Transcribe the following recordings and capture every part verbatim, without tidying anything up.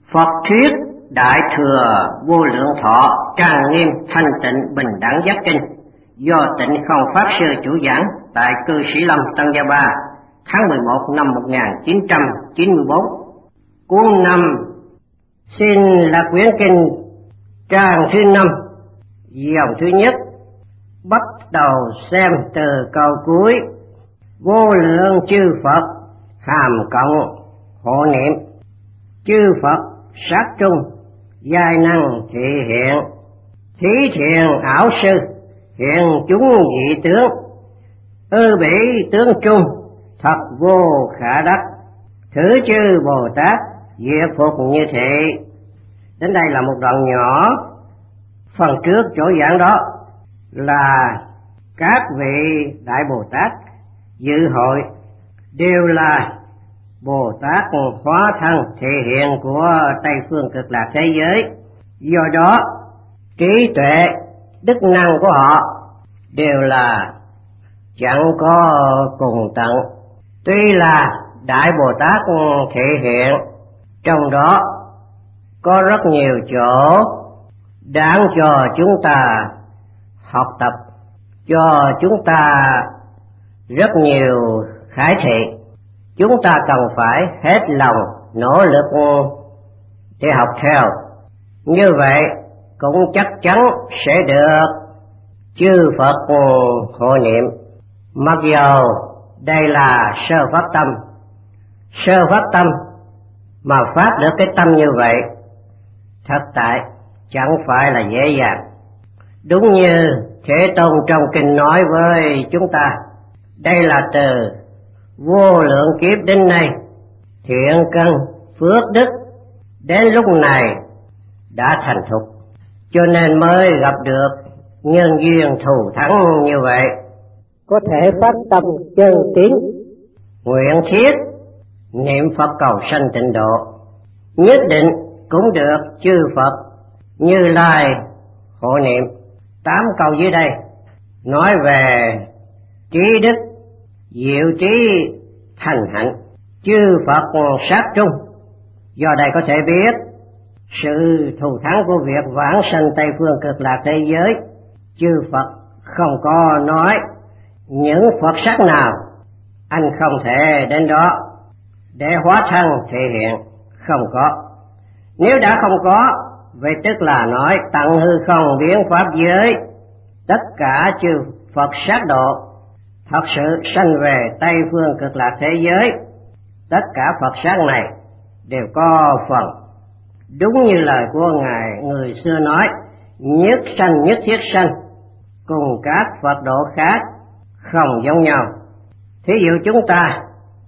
Phật thuyết Đại Thừa Vô Lượng Thọ trang nghiêm thanh tịnh bình đẳng giác kinh do Tịnh Không Pháp Sư chủ giảng tại Cư Sĩ Lâm Tân Gia Ba tháng mười một năm một nghìn chín trăm chín mươi bốn. Cuốn năm xin là quyển kinh trang thứ năm, dòng thứ nhất, bắt đầu xem từ câu cuối. Vô lượng chư Phật hàm cộng hộ niệm, chư Phật sát trung giai năng thị hiện, thí thiện ảo sư hiện chúng dị tướng, ư bỉ tướng trung thật vô khả đắc, thử chư Bồ Tát diệt phục như thị. Đến đây là một đoạn nhỏ. Phần trước chỗ giảng đó là các vị Đại Bồ Tát dự hội đều là Bồ Tát hóa thân thể hiện của Tây Phương Cực Lạc thế giới. Do đó trí tuệ đức năng của họ đều là chẳng có cùng tận. Tuy là Đại Bồ Tát thể hiện, trong đó có rất nhiều chỗ đáng cho chúng ta học tập, cho chúng ta rất nhiều khải thị. Chúng ta cần phải hết lòng nỗ lực để học theo. Như vậy cũng chắc chắn sẽ được chư Phật hộ niệm. Mặc dù đây là sơ phát tâm, sơ phát tâm mà phát được cái tâm như vậy thật tại chẳng phải là dễ dàng. Đúng như Thế Tôn trong kinh nói với chúng ta, đây là từ vô lượng kiếp đến nay thiện căn phước đức đến lúc này đã thành thục, cho nên mới gặp được nhân duyên thù thắng như vậy, có thể phát tâm chân tín nguyện thiết niệm Phật cầu sanh tịnh độ, nhất định cũng được chư Phật Như Lai hộ niệm. Tám câu dưới đây nói về trí đức, diệu trí thành hạnh, chư Phật sát trung. Do đây có thể biết sự thù thắng của việc vãng sanh Tây Phương Cực Lạc thế giới. Chư Phật không có nói những Phật sắc nào anh không thể đến đó để hóa thân thể hiện, không có. Nếu đã không có, vậy tức là nói tận hư không biến pháp giới, tất cả chư Phật sát độ thật sự sanh về Tây Phương Cực Lạc thế giới. Tất cả Phật sát này đều có phần. Đúng như lời của Ngài người xưa nói, nhất sanh nhất thiết sanh, cùng các Phật độ khác không giống nhau. Thí dụ chúng ta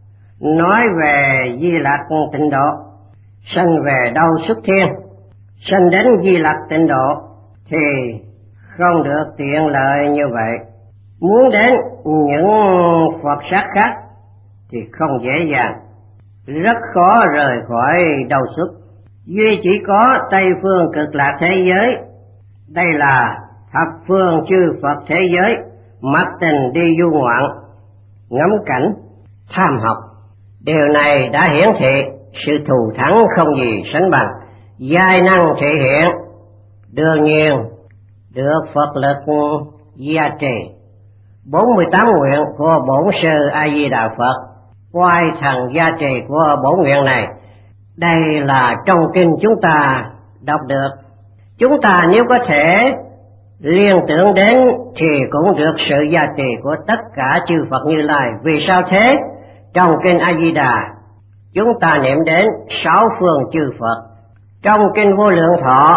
nói về Di Lặc tịnh độ, sanh về đâu xuất thiên, sanh đến Di Lặc tịnh độ thì không được tiện lợi như vậy. Muốn đến những Phật sát khác thì không dễ dàng, rất khó rời khỏi đâu xuất. Duy chỉ có Tây Phương Cực Lạc thế giới, đây là thập phương chư Phật thế giới, mặc tình đi du ngoạn, ngắm cảnh, tham học. Điều này đã hiển thị sự thù thắng không gì sánh bằng, giai năng thể hiện. Đương nhiên được Phật lực gia trì. Bốn mươi tám nguyện của Bổn Sư A Di Đà Phật, oai thần gia trì của bổn nguyện này, đây là trong kinh chúng ta đọc được. Chúng ta nếu có thể liên tưởng đến thì cũng được sự gia trì của tất cả chư Phật Như Lai. Vì sao thế? Trong kinh A Di Đà chúng ta niệm đến sáu phương chư Phật. Trong kinh Vô Lượng Thọ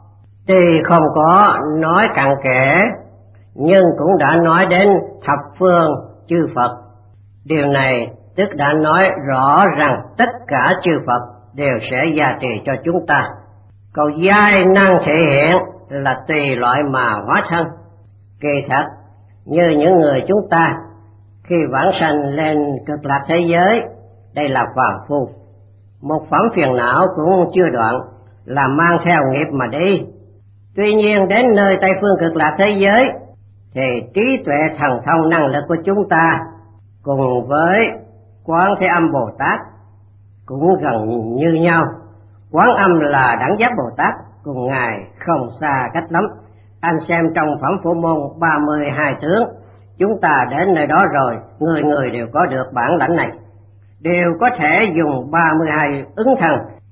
tuy không có nói cặn kẽ, nhưng cũng đã nói đến thập phương chư Phật. Điều này tức đã nói rõ rằng tất cả chư Phật đều sẽ gia trì cho chúng ta. Câu giai năng thể hiện là tùy loại mà hóa thân. Kỳ thật như những người chúng ta khi vãng sanh lên Cực Lạc thế giới, đây là phàm phu, một phẩm phiền não cũng chưa đoạn, là mang theo nghiệp mà đi. Tuy nhiên đến nơi Tây Phương Cực Lạc thế giới thì trí tuệ thần thông năng lực của chúng ta cùng với Quán Thế Âm Bồ Tát cũng gần như nhau, Quán Âm là Đẳng Giác Bồ Tát, cùng Ngài không xa cách lắm. Anh xem trong Phẩm Phổ Môn ba mươi hai tướng, chúng ta đến nơi đó rồi, người người đều có được bản lãnh này, đều có thể dùng ba mươi hai ứng thần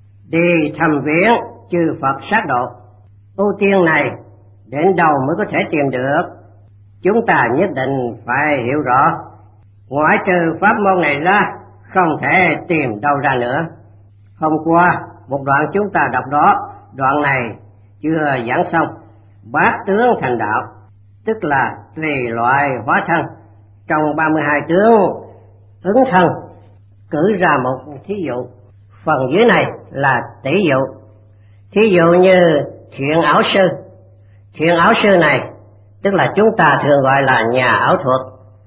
đi thăm viếng chư Phật sát độ. Ưu tiên này đến đâu mới có thể tìm được? Chúng ta nhất định phải hiểu rõ, ngoại trừ pháp môn này ra, không thể tìm đâu ra nữa. Hôm qua, một đoạn chúng ta đọc đó, đoạn này chưa giảng xong. Bát tướng thành đạo, tức là tùy loại hóa thân. Trong ba mươi hai tướng ứng thân, cử ra một thí dụ. Phần dưới này là tỷ dụ. Thí dụ như thiện ảo sư. Thiện ảo sư này, tức là chúng ta thường gọi là nhà ảo thuật,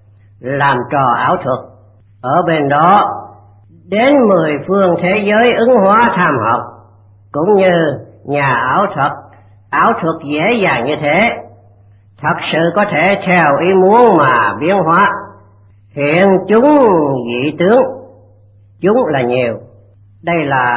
làm trò ảo thuật. Ở bên đó, đến mười phương thế giới ứng hóa tham học, cũng như nhà ảo thuật, ảo thuật dễ dàng như thế, thật sự có thể theo ý muốn mà biến hóa. Hiện chúng dị tướng, chúng là nhiều, đây là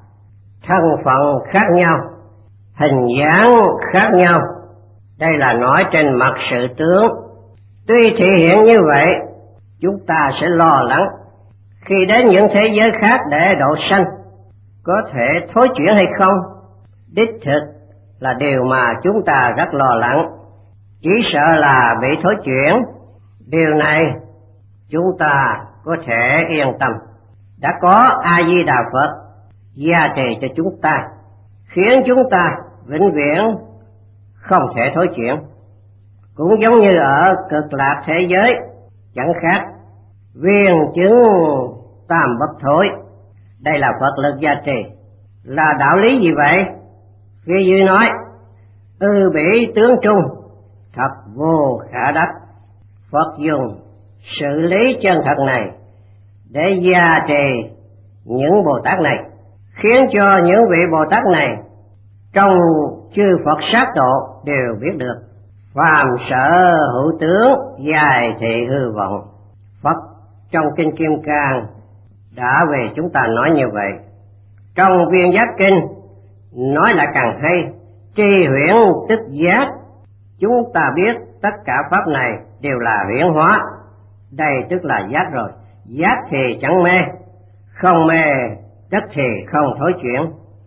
thân phận khác nhau, hình dáng khác nhau, đây là nói trên mặt sự tướng. Tuy thể hiện như vậy, chúng ta sẽ lo lắng khi đến những thế giới khác để độ sanh, có thể thối chuyển hay không? Đích thực là điều mà chúng ta rất lo lắng, chỉ sợ là bị thối chuyển. Điều này chúng ta có thể yên tâm, đã có A Di Đà Phật gia trì cho chúng ta, khiến chúng ta vĩnh viễn không thể thối chuyển. Cũng giống như ở cực lạc thế giới, chẳng khác viên chứng tam bất thối. Đây là Phật lực gia trì. Là đạo lý gì vậy? Phía dưới nói, ư bỉ tướng trung, thật vô khả đắc. Phật dùng sự lý chân thật này để gia trì những Bồ Tát này, khiến cho những vị Bồ Tát này trong chư Phật sát độ đều biết được. Phàm sở hữu tướng, dài thị hư vọng. Phật trong Kinh Kim Cang đã về chúng ta nói như vậy. Trong Viên Giác Kinh nói lại càng hay, tri huyễn tức giác. Chúng ta biết tất cả pháp này đều là huyễn hóa. Đây tức là giác rồi. Giác thì chẳng mê, không mê tức thì không thối chuyển.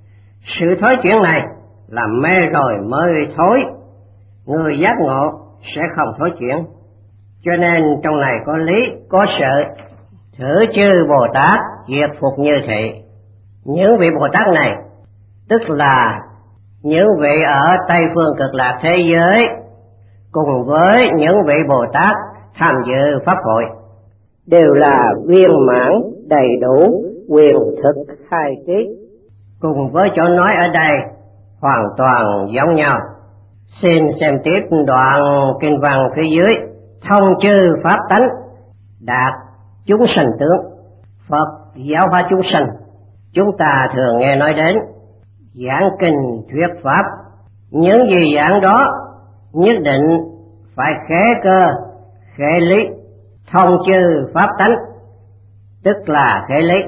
Sự thối chuyển này là mê rồi mới thối. Người giác ngộ sẽ không thối chuyển. Cho nên trong này có lý, có sự. Thử chư Bồ Tát diệt phục như thị. Những vị Bồ Tát này tức là những vị ở Tây phương cực lạc thế giới, cùng với những vị Bồ Tát tham dự pháp hội, đều là viên mãn đầy đủ quyền thực khai trí. Cùng với chỗ nói ở đây hoàn toàn giống nhau. Xin xem tiếp đoạn kinh văn phía dưới. Thông chư pháp tánh, đạt chúng sanh tướng. Phật giáo hóa chúng sanh, chúng ta thường nghe nói đến giảng kinh thuyết pháp. Những gì giảng đó nhất định phải khế cơ, khế lý, thông chư pháp tánh, tức là khế lý,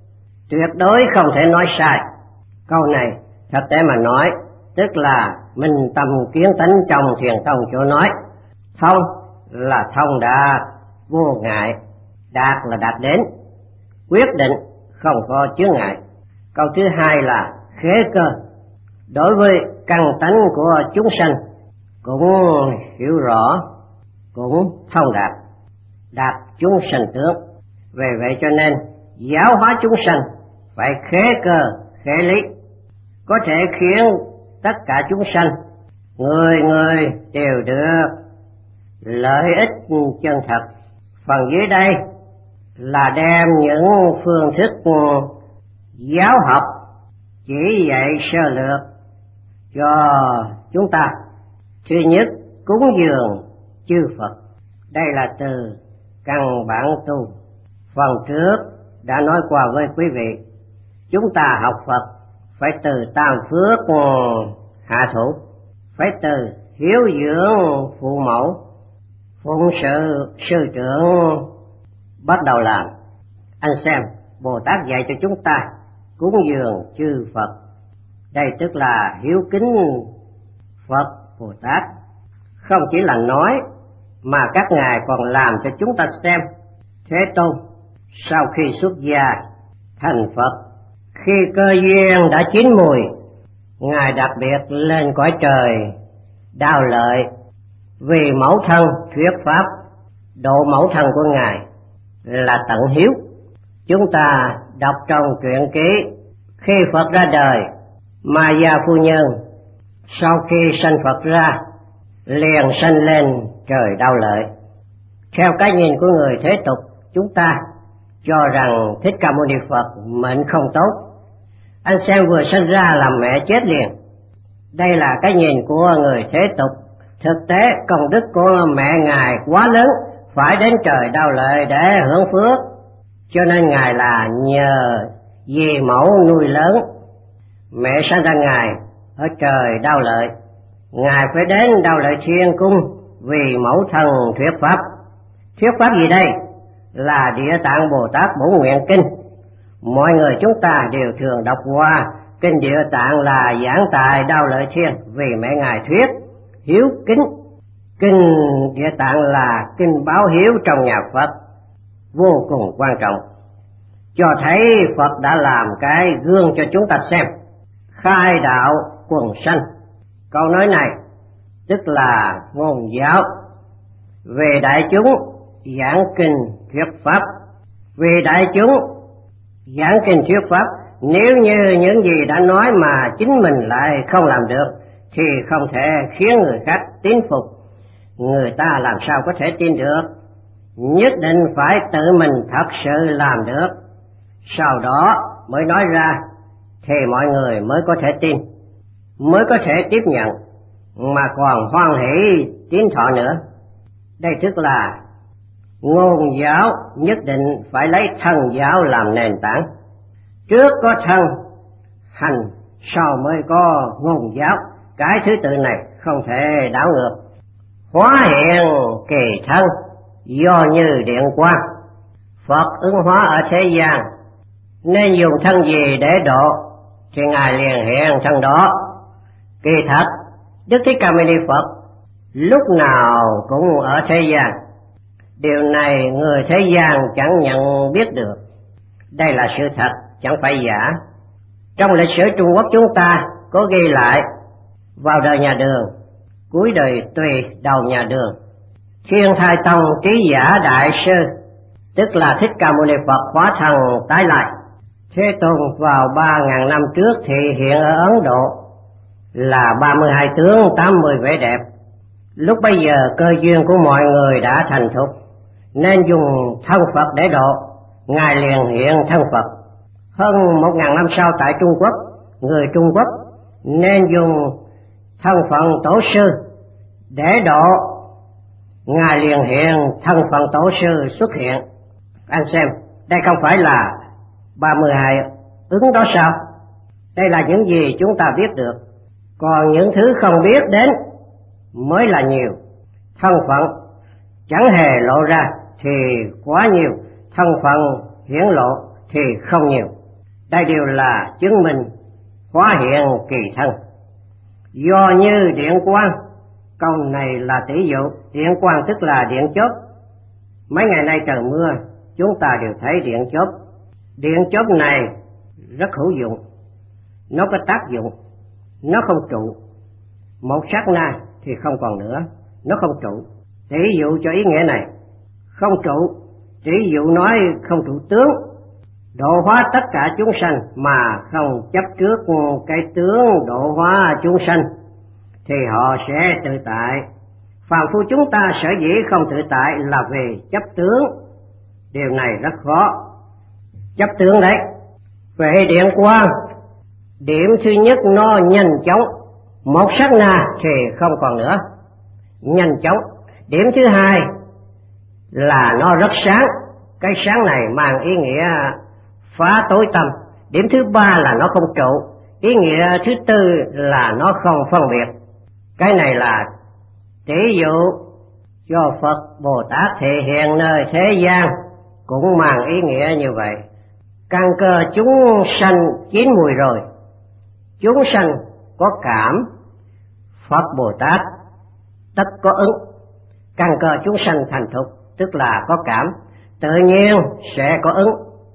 tuyệt đối không thể nói sai. Câu này thật tế mà nói, tức là minh tâm kiến tánh trong thiền tông chỗ nói. Thông là thông đạt, vô ngại. Đạt là đạt đến, quyết định, không có chướng ngại. Câu thứ hai là khế cơ. Đối với căn tánh của chúng sanh cũng hiểu rõ, cũng thông đạt, đạt chúng sanh tướng. Vì vậy cho nên giáo hóa chúng sanh phải khế cơ, khế lý, có thể khiến tất cả chúng sanh người người đều được lợi ích chân thật. Phần dưới đây là đem những phương thức giáo học chỉ dạy sơ lược cho chúng ta. Thứ nhất, cúng dường chư Phật. Đây là từ căn bản tu. Phần trước đã nói qua với quý vị, chúng ta học Phật phải từ tam phước hạ thủ, phải từ hiếu dưỡng phụ mẫu, phụng sự sư trưởng bắt đầu làm. Anh xem, Bồ Tát dạy cho chúng ta cúng dường chư Phật, Đây tức là hiếu kính Phật Bồ Tát, không chỉ là nói mà các ngài còn làm cho chúng ta xem. Thế Tôn sau khi xuất gia thành Phật, khi cơ duyên đã chín mùi, ngài đặc biệt lên cõi trời Đao Lợi vì mẫu thân thuyết pháp. Độ mẫu thân của ngài là tận hiếu. Chúng ta đọc trong truyện ký, khi Phật ra đời, Maya phu nhân sau khi sanh Phật ra liền sanh lên trời Đao Lợi. Theo cái nhìn của người thế tục, chúng ta cho rằng Thích Ca Mâu Ni Phật mệnh không tốt. Anh xem vừa sinh ra là mẹ chết liền. Đây là cái nhìn của người thế tục. Thực tế công đức của mẹ ngài quá lớn, phải đến trời Đao Lợi để hưởng phước, cho nên ngài là nhờ dì mẫu nuôi lớn. Mẹ sinh ra ngài ở trời Đao Lợi, ngài phải đến Đao Lợi Thiên Cung vì mẫu thân thuyết pháp. Thuyết pháp gì đây? Là Địa Tạng Bồ Tát Bổn Nguyện Kinh. Mọi người chúng ta đều thường đọc qua kinh Địa Tạng là giảng tại Đao Lợi Thiên vì mẹ ngài thuyết hiếu kính. Kinh Địa Tạng là kinh báo hiếu trong nhà Phật, vô cùng quan trọng, cho thấy Phật đã làm cái gương cho chúng ta xem. Khai đạo quần sanh, câu nói này tức là ngôn giáo về đại chúng giảng kinh thuyết pháp. Vì đại chúng giảng kinh thuyết pháp, nếu như những gì đã nói mà chính mình lại không làm được thì không thể khiến người khác tín phục. Người ta làm sao có thể tin được? Nhất định phải tự mình thật sự làm được, sau đó mới nói ra thì mọi người mới có thể tin, mới có thể tiếp nhận, mà còn hoan hỷ tín thọ nữa. Đây tức là ngôn giáo nhất định phải lấy thân giáo làm nền tảng. Trước có thân hành, sau mới có ngôn giáo. Cái thứ tự này không thể đảo ngược. Hóa hiện kỳ thân, do như điện quang. Phật ứng hóa ở thế gian, nên dùng thân gì để độ thì ngài liền hiện thân đó. Kỳ thật Đức Thích Ca Mâu Ni Phật lúc nào cũng ở thế gian. Điều này người thế gian chẳng nhận biết được. Đây là sự thật, chẳng phải giả. Trong lịch sử Trung Quốc chúng ta có ghi lại, vào đời nhà Đường, cuối đời Tùy, đầu nhà Đường, Thiên Thai Tông Trí Giả Đại Sư, tức là Thích Ca Mâu Ni Phật hóa thân tái lại. Thế Tôn vào ba ngàn năm trước thì hiện ở Ấn Độ là ba mươi hai tướng tám mươi vẻ đẹp. Lúc bây giờ cơ duyên của mọi người đã thành thục, nên dùng thân Phật để độ, ngài liền hiện thân Phật. Hơn một ngàn năm sau tại Trung Quốc, người Trung Quốc nên dùng thân phận tổ sư để độ, ngài liền hiện thân phận tổ sư xuất hiện. Anh xem, đây không phải là ba mươi hai ứng đó sao? Đây là những gì chúng ta biết được, còn những thứ không biết đến mới là nhiều. Thân phận chẳng hề lộ ra thì quá nhiều, thân phận hiển lộ thì không nhiều. Đây đều là chứng minh hóa hiện kỳ thân, do như điện quang. Câu này là tỷ dụ. Điện quang tức là điện chớp. Mấy ngày nay trời mưa, chúng ta đều thấy điện chớp. Điện chớp này rất hữu dụng, nó có tác dụng, nó không trụ. Một sát na thì không còn nữa, nó không trụ. Tỷ dụ cho ý nghĩa này, không trụ, tỷ dụ nói không trụ tướng, độ hóa tất cả chúng sanh mà không chấp trước cái tướng độ hóa chúng sanh thì họ sẽ tự tại. Phàm phu chúng ta sở dĩ không tự tại là vì chấp tướng. Điều này rất khó. Chấp tướng đấy. Về điện quang, điểm thứ nhất nó nhanh chóng, một sát na thì không còn nữa, nhanh chóng. Điểm thứ hai là nó rất sáng, cái sáng này mang ý nghĩa phá tối tâm. Điểm thứ ba là nó không trụ, ý nghĩa thứ tư là nó không phân biệt. Cái này là tỷ dụ cho Phật Bồ Tát thể hiện nơi thế gian cũng mang ý nghĩa như vậy. Căn cơ chúng sanh chín mùi rồi chúng sanh có cảm, Phật Bồ Tát tất có ứng. Căn cơ chúng sanh thành thục, tức là có cảm, tự nhiên sẽ có ứng,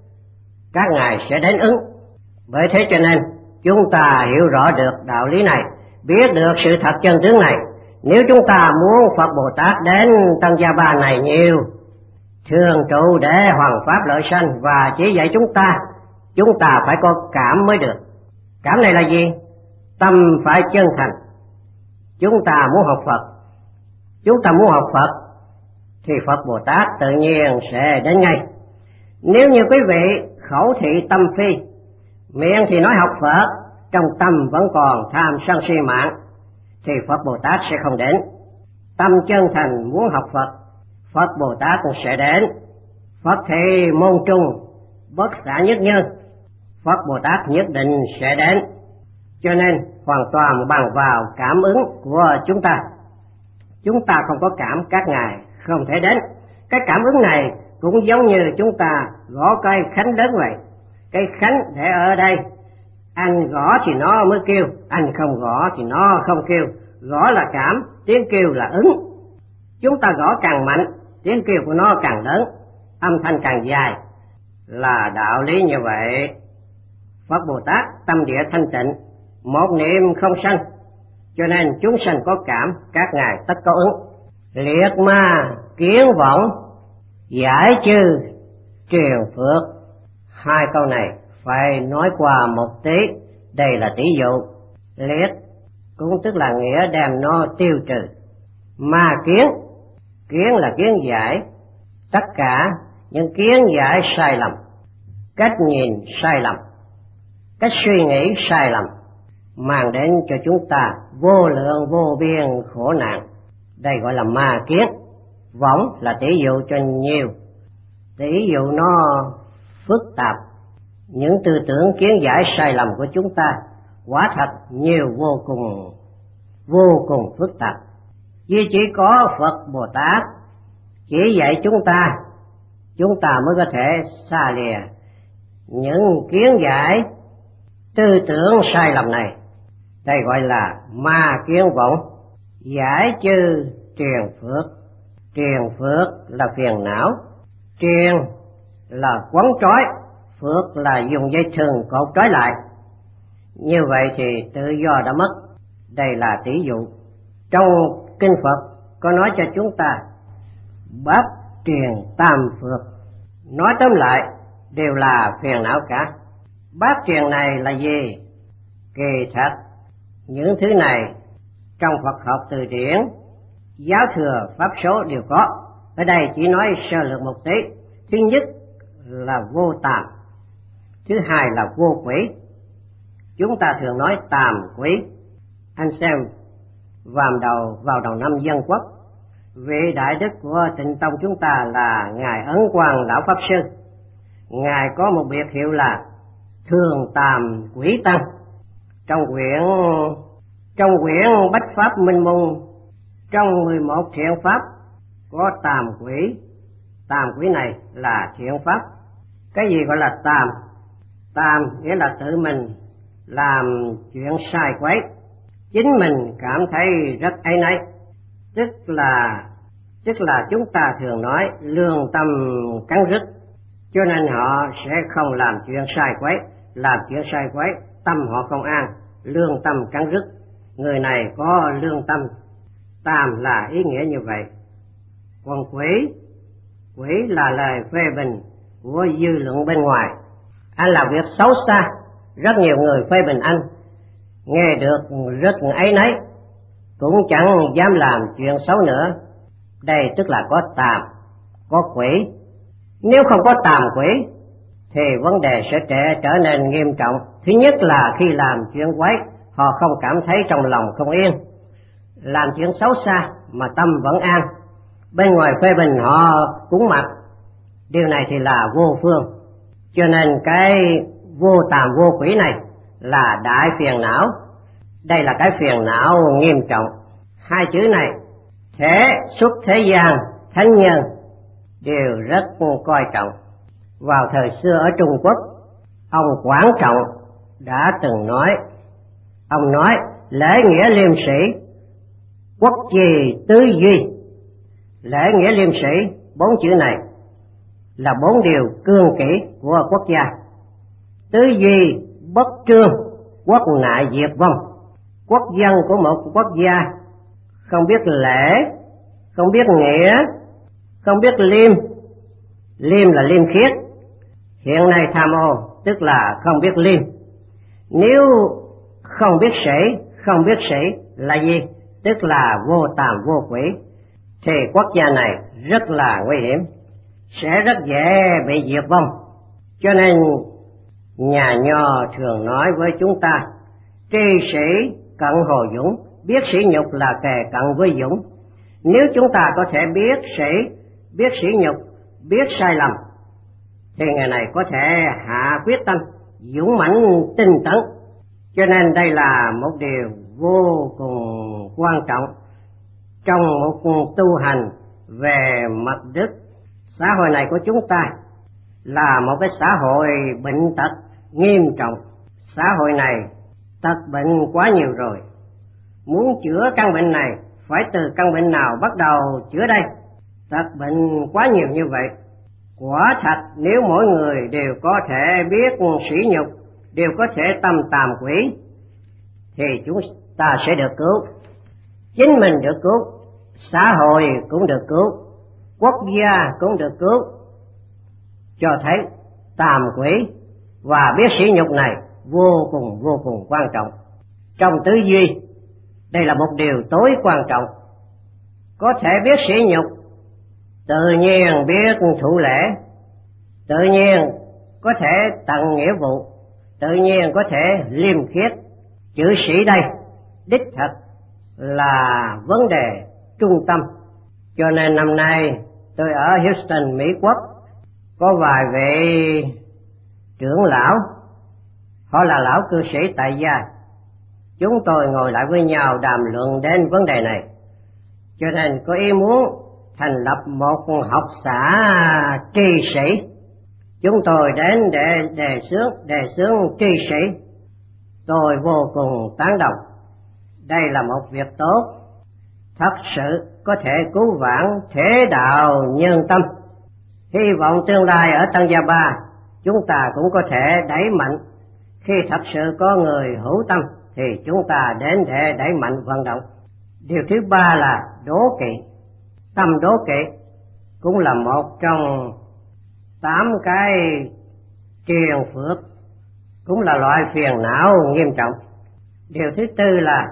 các ngài sẽ đến ứng. Bởi thế cho nên chúng ta hiểu rõ được đạo lý này, biết được sự thật chân tướng này. Nếu chúng ta muốn Phật Bồ Tát đến Tân Gia Ba này nhiều, thường trụ để hoằng pháp lợi sanh và chỉ dạy chúng ta, chúng ta phải có cảm mới được. Cảm này là gì? Tâm phải chân thành. Chúng ta muốn học Phật, chúng ta muốn học Phật thì Phật Bồ Tát tự nhiên sẽ đến ngay. Nếu như quý vị khẩu thị tâm phi, miệng thì nói học Phật, trong tâm vẫn còn tham sân si mạng, thì Phật Bồ Tát sẽ không đến. Tâm chân thành muốn học Phật, Phật Bồ Tát cũng sẽ đến. Phật thị môn trung, bất xả nhất nhân, Phật Bồ Tát nhất định sẽ đến. Cho nên hoàn toàn bằng vào cảm ứng của chúng ta. Chúng ta không có cảm, các ngài không thể đến. Cái cảm ứng này cũng giống như chúng ta gõ cây khánh lớn vậy. Cây khánh để ở đây, anh gõ thì nó mới kêu, anh không gõ thì nó không kêu. Gõ là cảm, tiếng kêu là ứng. Chúng ta gõ càng mạnh, tiếng kêu của nó càng lớn, âm thanh càng dài, là đạo lý như vậy. Phật Bồ Tát tâm địa thanh tịnh, một niệm không sanh, cho nên chúng sanh có cảm, các ngài tất có ứng. Liệt ma kiến võng, giải chư truyền phước. Hai câu này phải nói qua một tí, đây là tỷ dụ. Liệt cũng tức là nghĩa đem nó tiêu trừ. Ma kiến, kiến là kiến giải, tất cả những kiến giải sai lầm, cách nhìn sai lầm, cách suy nghĩ sai lầm, mang đến cho chúng ta vô lượng vô biên khổ nạn. Đây gọi là ma kiến. Võng là tỷ dụ cho nhiều, tỷ dụ nó phức tạp. Những tư tưởng kiến giải sai lầm của chúng ta quả thật nhiều vô cùng, vô cùng phức tạp. Vì chỉ có Phật Bồ Tát chỉ dạy chúng ta, chúng ta mới có thể xa lìa những kiến giải tư tưởng sai lầm này. Đây gọi là ma kiến võng, giải chư truyền phước. Truyền phước là phiền não, truyền là quấn trói, phước là dùng dây thừng cột trói lại. Như vậy thì tự do đã mất. Đây là tỷ dụ. Trong kinh Phật có nói cho chúng ta bát truyền tam phước, nói tóm lại đều là phiền não cả. Bát truyền này là gì? Kỳ thật những thứ này trong Phật học từ điển, giáo thừa, pháp số đều có. Ở đây chỉ nói sơ lược một tí. Thứ nhất là vô tàm, thứ hai là vô quỷ. Chúng ta thường nói tàm quỷ. Anh xem vào đầu vào đầu năm Dân Quốc, vị đại đức của Tịnh Tông chúng ta là ngài Ấn Quang Lão Pháp Sư. Ngài có một biệt hiệu là Thường Tàm Quỷ Tăng. Trong quyển trong quyển Bách Pháp Minh Môn, trong mười một thiện pháp có tàm quỷ. Tàm quỷ này là thiện pháp. Cái gì gọi là tàm? Tàm nghĩa là tự mình làm chuyện sai quấy, chính mình cảm thấy rất áy náy, tức là tức là chúng ta thường nói lương tâm cắn rứt, cho nên họ sẽ không làm chuyện sai quấy. Làm chuyện sai quấy, tâm họ không an, lương tâm cắn rứt. Người này có lương tâm. Tàm là ý nghĩa như vậy. Còn quỷ, quỷ là lời phê bình của dư luận bên ngoài. Anh làm việc xấu xa, rất nhiều người phê bình anh, nghe được rất áy náy, cũng chẳng dám làm chuyện xấu nữa. Đây tức là có tàm, có quỷ. Nếu không có tàm quỷ thì vấn đề sẽ trở nên nghiêm trọng. Thứ nhất là khi làm chuyện quấy, họ không cảm thấy trong lòng không yên. Làm chuyện xấu xa mà tâm vẫn an, bên ngoài phê bình họ cũng mặc. Điều này thì là vô phương. Cho nên cái vô tàm vô quỷ này là đại phiền não. Đây là cái phiền não nghiêm trọng. Hai chữ này thể xuất thế gian thánh nhân đều rất coi trọng. Vào thời xưa ở Trung Quốc, ông Quảng Trọng đã từng nói Ông nói lễ nghĩa liêm sĩ, quốc trì tứ duy. Lễ nghĩa liêm sĩ, bốn chữ này là bốn điều cương kỷ của quốc gia. Tứ duy bất trương, quốc nại diệt vong. Quốc dân của một quốc gia không biết lễ, không biết nghĩa, không biết liêm. Liêm là liêm khiết, hiện nay tham ô tức là không biết liêm. Nếu không biết sĩ, không biết sĩ là gì? Tức là vô tàm vô quỷ, thì quốc gia này rất là nguy hiểm, sẽ rất dễ bị diệt vong. Cho nên nhà nho thường nói với chúng ta, tri sĩ cận hồ dũng, biết sĩ nhục là kề cận với dũng. Nếu chúng ta có thể biết sĩ, biết sĩ nhục, biết sai lầm, thì ngày này có thể hạ quyết tâm, dũng mãnh tinh tấn. Cho nên đây là một điều vô cùng quan trọng trong một tu hành về mặt đức. Xã hội này của chúng ta là một cái xã hội bệnh tật nghiêm trọng. Xã hội này tật bệnh quá nhiều rồi, muốn chữa căn bệnh này phải từ căn bệnh nào bắt đầu chữa đây? Tật bệnh quá nhiều như vậy, quả thật nếu mỗi người đều có thể biết sỉ nhục, đều có thể tâm tàm quỷ, thì chúng ta sẽ được cứu. Chính mình được cứu, xã hội cũng được cứu, quốc gia cũng được cứu. Cho thấy tàm quỷ và biết sỉ nhục này vô cùng vô cùng quan trọng. Trong tứ duy, đây là một điều tối quan trọng. Có thể biết sỉ nhục, tự nhiên biết thụ lễ, tự nhiên có thể tận nghĩa vụ, tự nhiên có thể liêm khiết. Chữ sĩ đây đích thật là vấn đề trung tâm. Cho nên năm nay tôi ở Houston, Mỹ Quốc, có vài vị trưởng lão, họ là lão cư sĩ tại gia. Chúng tôi ngồi lại với nhau đàm luận đến vấn đề này. Cho nên có ý muốn thành lập một học xã tri sĩ. Chúng tôi đến để đề xướng, đề xướng tri sĩ. Tôi vô cùng tán đồng. Đây là một việc tốt, thật sự có thể cứu vãn thế đạo nhân tâm. Hy vọng tương lai ở Tân Gia Ba chúng ta cũng có thể đẩy mạnh. Khi thật sự có người hữu tâm thì chúng ta đến để đẩy mạnh vận động. Điều thứ ba là đố kỵ. Tâm đố kỵ cũng là một trong tám cái triền phước, cũng là loại phiền não nghiêm trọng. Điều thứ tư là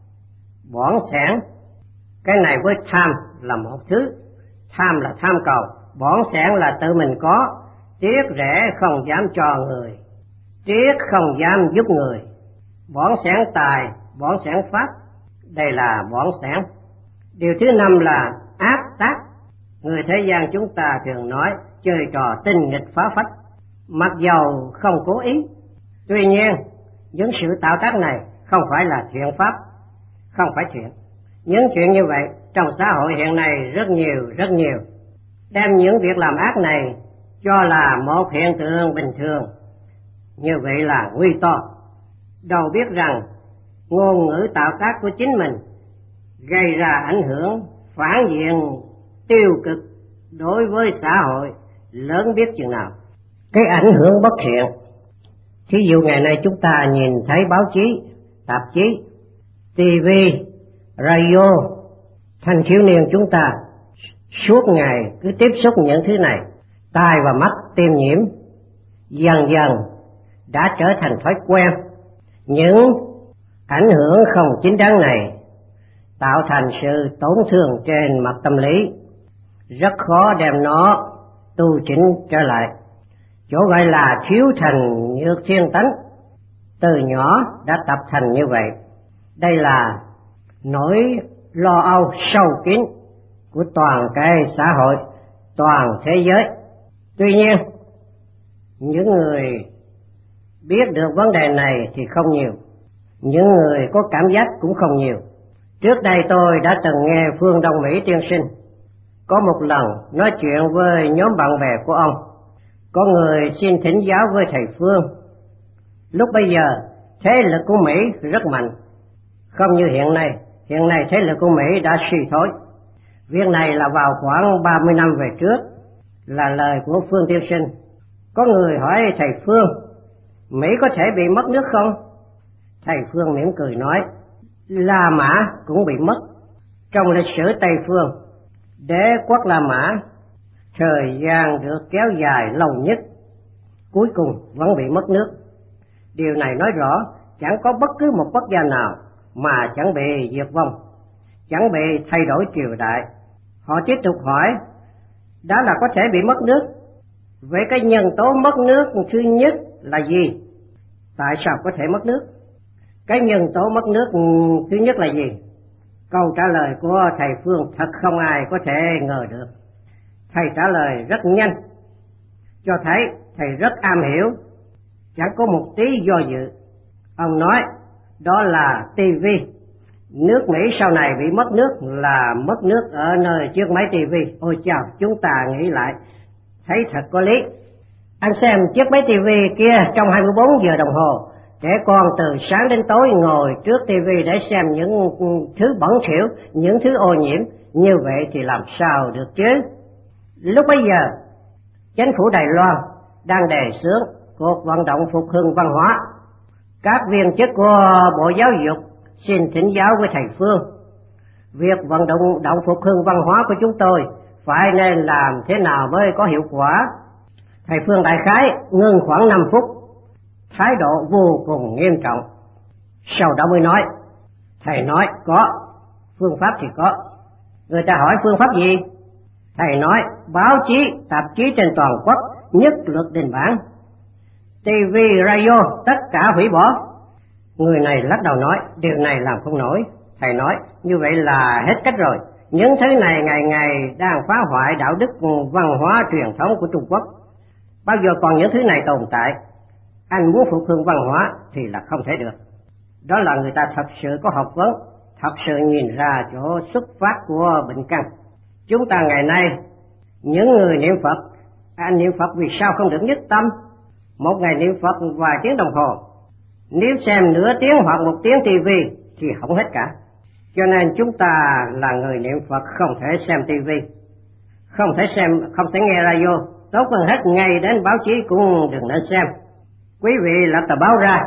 bỏn sẻn. Cái này với tham là một thứ. Tham là tham cầu, bỏn sẻn là tự mình có, tiếc rẻ không dám cho người, tiếc không dám giúp người. Bỏn sẻn tài, bỏn sẻn pháp, đây là bỏn sẻn. Điều thứ năm là ác tác. Người thế gian chúng ta thường nói chơi trò tinh nghịch phá phách, mặc dầu không cố ý. Tuy nhiên những sự tạo tác này không phải là thiện pháp, không phải thiện. Những chuyện như vậy trong xã hội hiện nay rất nhiều rất nhiều. Đem những việc làm ác này cho là một hiện tượng bình thường, như vậy là nguy to. Đâu biết rằng ngôn ngữ tạo tác của chính mình gây ra ảnh hưởng phản diện tiêu cực đối với xã hội lớn biết chừng nào. Cái ảnh hưởng bất thiện, thí dụ ngày nay chúng ta nhìn thấy báo chí, tạp chí, tivi, radio, thanh thiếu niên chúng ta suốt ngày cứ tiếp xúc những thứ này, tai và mắt tiêm nhiễm, dần dần đã trở thành thói quen. Những ảnh hưởng không chính đáng này tạo thành sự tổn thương trên mặt tâm lý, rất khó đem nó tu chỉnh trở lại. Chỗ gọi là thiếu thành nhược thiên tánh, từ nhỏ đã tập thành như vậy. Đây là nỗi lo âu sâu kín của toàn cái xã hội, toàn thế giới. Tuy nhiên những người biết được vấn đề này thì không nhiều, những người có cảm giác cũng không nhiều. Trước đây tôi đã từng nghe Phương Đông Mỹ tiên sinh có một lần nói chuyện với nhóm bạn bè của ông. Có người xin thỉnh giáo với thầy Phương. Lúc bây giờ thế lực của Mỹ rất mạnh, không như hiện nay. Hiện nay thế lực của Mỹ đã suy thoái. Việc này là vào khoảng ba mươi năm về trước, là lời của Phương tiên sinh. Có người hỏi thầy Phương, Mỹ có thể bị mất nước không? Thầy Phương mỉm cười nói, La Mã cũng bị mất. Trong lịch sử Tây Phương, đế quốc La Mã thời gian được kéo dài lâu nhất, cuối cùng vẫn bị mất nước. Điều này nói rõ chẳng có bất cứ một quốc gia nào mà chẳng bị diệt vong, chẳng bị thay đổi triều đại. Họ tiếp tục hỏi, đó là có thể bị mất nước. Vậy cái nhân tố mất nước thứ nhất là gì? Tại sao có thể mất nước? Cái nhân tố mất nước thứ nhất là gì? Câu trả lời của thầy Phương thật không ai có thể ngờ được. Thầy trả lời rất nhanh, cho thấy thầy rất am hiểu, chẳng có một tí do dự. Ông nói, đó là ti vi. Nước Mỹ sau này bị mất nước là mất nước ở nơi chiếc máy ti vi. Ôi chào, chúng ta nghĩ lại, thấy thật có lý. Anh xem chiếc máy ti vi kia trong hai mươi bốn giờ đồng hồ, trẻ con từ sáng đến tối ngồi trước ti vi để xem những thứ bẩn thỉu, những thứ ô nhiễm. Như vậy thì làm sao được chứ? Lúc bấy giờ, chính phủ Đài Loan đang đề xướng cuộc vận động phục hưng văn hóa. Các viên chức của Bộ Giáo dục xin thỉnh giáo với thầy Phương, việc vận động động phục hưng văn hóa của chúng tôi phải nên làm thế nào mới có hiệu quả? Thầy Phương đại khái ngưng khoảng năm phút, thái độ vô cùng nghiêm trọng. Sau đó mới nói, thầy nói có, phương pháp thì có. Người ta hỏi phương pháp gì? Thầy nói báo chí, tạp chí trên toàn quốc nhất luật đình bản, ti vi, radio tất cả hủy bỏ. Người này lắc đầu nói, điều này làm không nổi. Thầy nói, như vậy là hết cách rồi. Những thứ này ngày ngày đang phá hoại đạo đức văn hóa truyền thống của Trung Quốc. Bao giờ còn những thứ này tồn tại, anh muốn phục hưng văn hóa thì là không thể được. Đó là người ta thật sự có học vấn, thật sự nhìn ra chỗ xuất phát của bệnh căn. Chúng ta ngày nay, những người niệm Phật, anh niệm Phật vì sao không được nhất tâm? Một ngày niệm Phật vài tiếng đồng hồ, nếu xem nửa tiếng hoặc một tiếng ti vi thì không hết cả. Cho nên chúng ta là người niệm Phật không thể xem ti vi, không thể xem, không thể nghe radio, tốt hơn hết ngay đến báo chí cũng đừng nên xem. Quý vị lật tờ báo ra,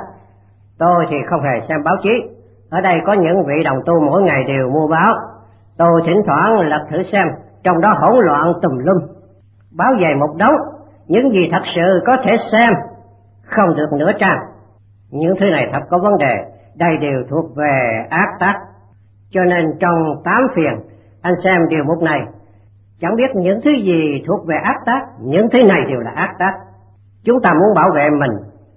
tôi thì không hề xem báo chí. Ở đây có những vị đồng tu mỗi ngày đều mua báo, tôi thỉnh thoảng lật thử xem, trong đó hỗn loạn tùm lum, báo dày một đống, những gì thật sự có thể xem không được nửa trang. Những thứ này thật có vấn đề, đây đều thuộc về ác tác. Cho nên trong tám phiền, anh xem điều mục này, chẳng biết những thứ gì thuộc về ác tác, những thứ này đều là ác tác. Chúng ta muốn bảo vệ mình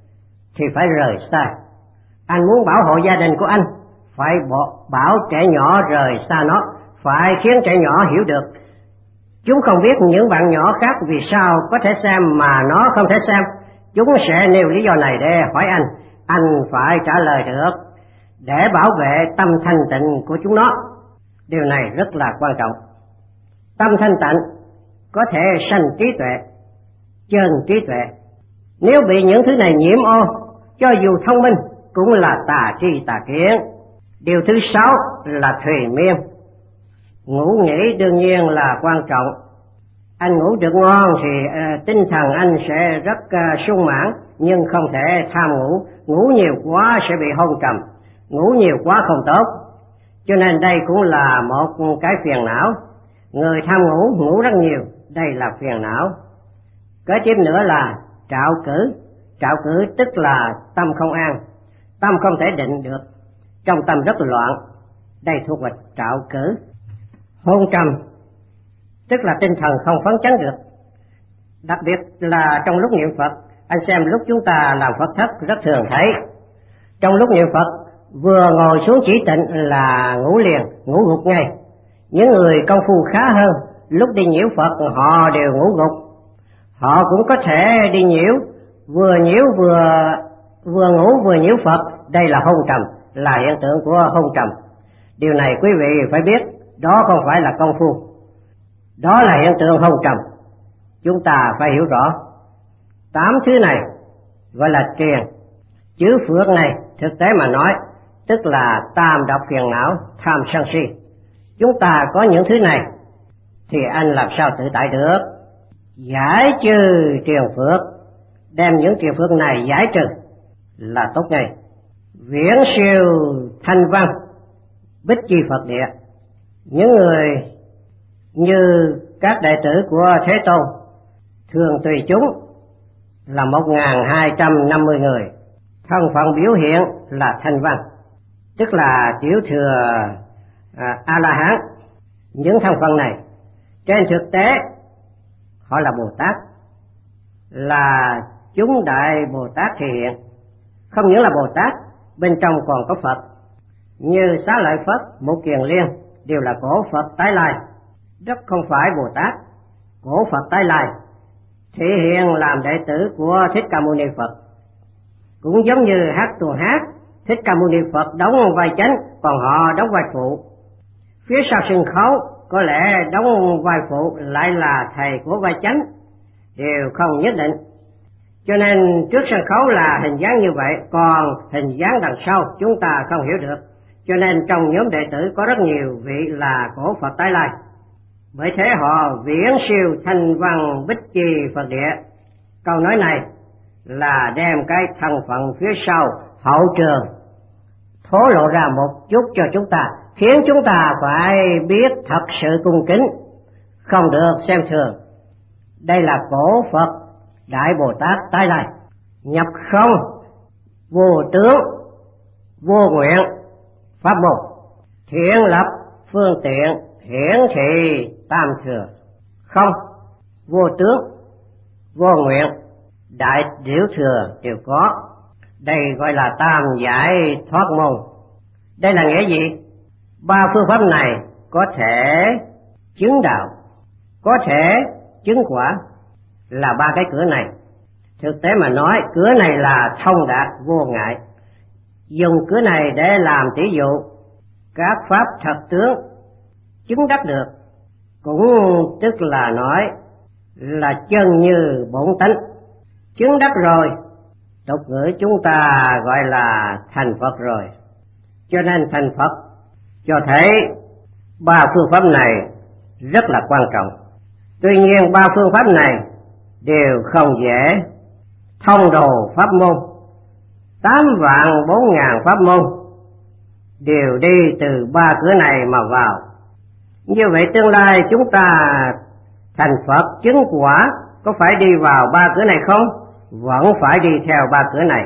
thì phải rời xa. Anh muốn bảo hộ gia đình của anh, phải bảo trẻ nhỏ rời xa nó, phải khiến trẻ nhỏ hiểu được. Chúng không biết những bạn nhỏ khác vì sao có thể xem mà nó không thể xem. Chúng sẽ nêu lý do này để hỏi anh, anh phải trả lời được để bảo vệ tâm thanh tịnh của chúng nó. Điều này rất là quan trọng. Tâm thanh tịnh có thể sanh trí tuệ, chân trí tuệ. Nếu bị những thứ này nhiễm ô, cho dù thông minh cũng là tà tri tà kiến. Điều thứ sáu là thùy miên. Ngủ nghỉ đương nhiên là quan trọng. Anh ngủ được ngon thì uh, tinh thần anh sẽ rất uh, sung mãn, nhưng không thể tham ngủ. Ngủ nhiều quá sẽ bị hôn trầm, ngủ nhiều quá không tốt. Cho nên đây cũng là một cái phiền não. Người tham ngủ, ngủ rất nhiều, đây là phiền não. Kế tiếp nữa là trạo cử. Trạo cử tức là tâm không an, tâm không thể định được, trong tâm rất loạn, đây thuộc về trạo cử. Hôn trầm tức là tinh thần không phấn chấn được. Đặc biệt là trong lúc niệm Phật, anh xem lúc chúng ta làm Phật thất rất thường thấy. Trong lúc niệm Phật, vừa ngồi xuống chỉ tịnh là ngủ liền, ngủ gục ngay. Những người công phu khá hơn, lúc đi nhiễu Phật họ đều ngủ gục. Họ cũng có thể đi nhiễu, vừa nhiễu vừa vừa ngủ vừa nhiễu Phật, đây là hôn trầm, là hiện tượng của hôn trầm. Điều này quý vị phải biết, đó không phải là công phu, đó là hiện tượng hôn trầm. Chúng ta phải hiểu rõ. Tám thứ này gọi là triền. Chữ phược này thực tế mà nói, tức là tam độc phiền não, tham sân si. Chúng ta có những thứ này thì anh làm sao tự tại được? Giải trừ triền phước, đem những triền phước này giải trừ là tốt ngay. Viễn siêu thanh văn, bích chi Phật địa. Những người như các đệ tử của Thế Tôn thường tùy chúng là một nghìn hai trăm năm mươi người, thân phận biểu hiện là thanh văn, tức là tiểu thừa à, A La Hán. Những thân phận này trên thực tế họ là Bồ Tát, là chúng đại Bồ Tát thể hiện. Không những là Bồ Tát, bên trong còn có Phật, như Xá Lợi Phất, Một Kiền Liên đều là cổ Phật tái lai. Rất không phải Bồ Tát, cổ Phật tái lai thể hiện làm đệ tử của Thích Ca Mâu Ni Phật. Cũng giống như hát tuồng hát, Thích Ca Mâu Ni Phật đóng vai chánh, còn họ đóng vai phụ. Phía sau sân khấu có lẽ đóng vai phụ lại là thầy của vai chánh, đều không nhất định. Cho nên trước sân khấu là hình dáng như vậy, còn hình dáng đằng sau chúng ta không hiểu được. Cho nên trong nhóm đệ tử có rất nhiều vị là cổ Phật tái lai. Bởi thế họ viễn siêu thanh văn bích chi Phật địa. Câu nói này là đem cái thân phận phía sau hậu trường thổ lộ ra một chút cho chúng ta, khiến chúng ta phải biết thật sự cung kính, không được xem thường. Đây là cổ Phật Đại Bồ Tát tái lai, nhập không, vô tướng, vô nguyện, pháp môn, thiện lập, phương tiện, hiển thị tam thừa. Không, vô tướng, vô nguyện, đại điểu thừa đều có. Đây gọi là tam giải thoát môn. Đây là nghĩa gì? Ba phương pháp này có thể chứng đạo, có thể chứng quả, là ba cái cửa này. Thực tế mà nói, cửa này là thông đạt vô ngại. Dùng cửa này để làm tỷ dụ, các pháp thật tướng chứng đắc được, cũng tức là nói là chân như bổn tánh. Chứng đắc rồi, tục ngữ chúng ta gọi là thành Phật rồi. Cho nên thành Phật cho thấy ba phương pháp này rất là quan trọng. Tuy nhiên ba phương pháp này đều không dễ. Thông đồ pháp môn, tám vạn bốn ngàn pháp môn đều đi từ ba cửa này mà vào. Như vậy tương lai chúng ta thành Phật chứng quả có phải đi vào ba cửa này không? Vẫn phải đi theo ba cửa này.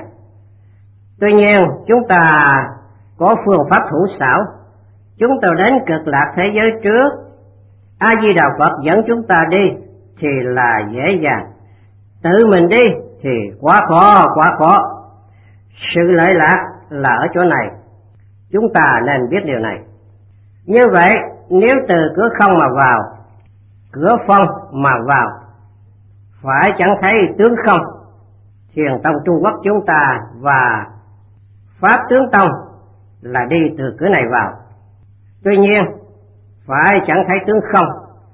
Tuy nhiên chúng ta có phương pháp thủ xảo. Chúng ta đến cực lạc thế giới trước, A Di Đà Phật dẫn chúng ta đi thì là dễ dàng, tự mình đi thì quá khó, quá khó. Sự lợi lạc là ở chỗ này, chúng ta nên biết điều này. Như vậy nếu từ cửa không mà vào, cửa phong mà vào, phải chẳng thấy tướng không. Thiền tông Trung Quốc chúng ta và Pháp tướng tông là đi từ cửa này vào. Tuy nhiên phải chẳng thấy tướng không.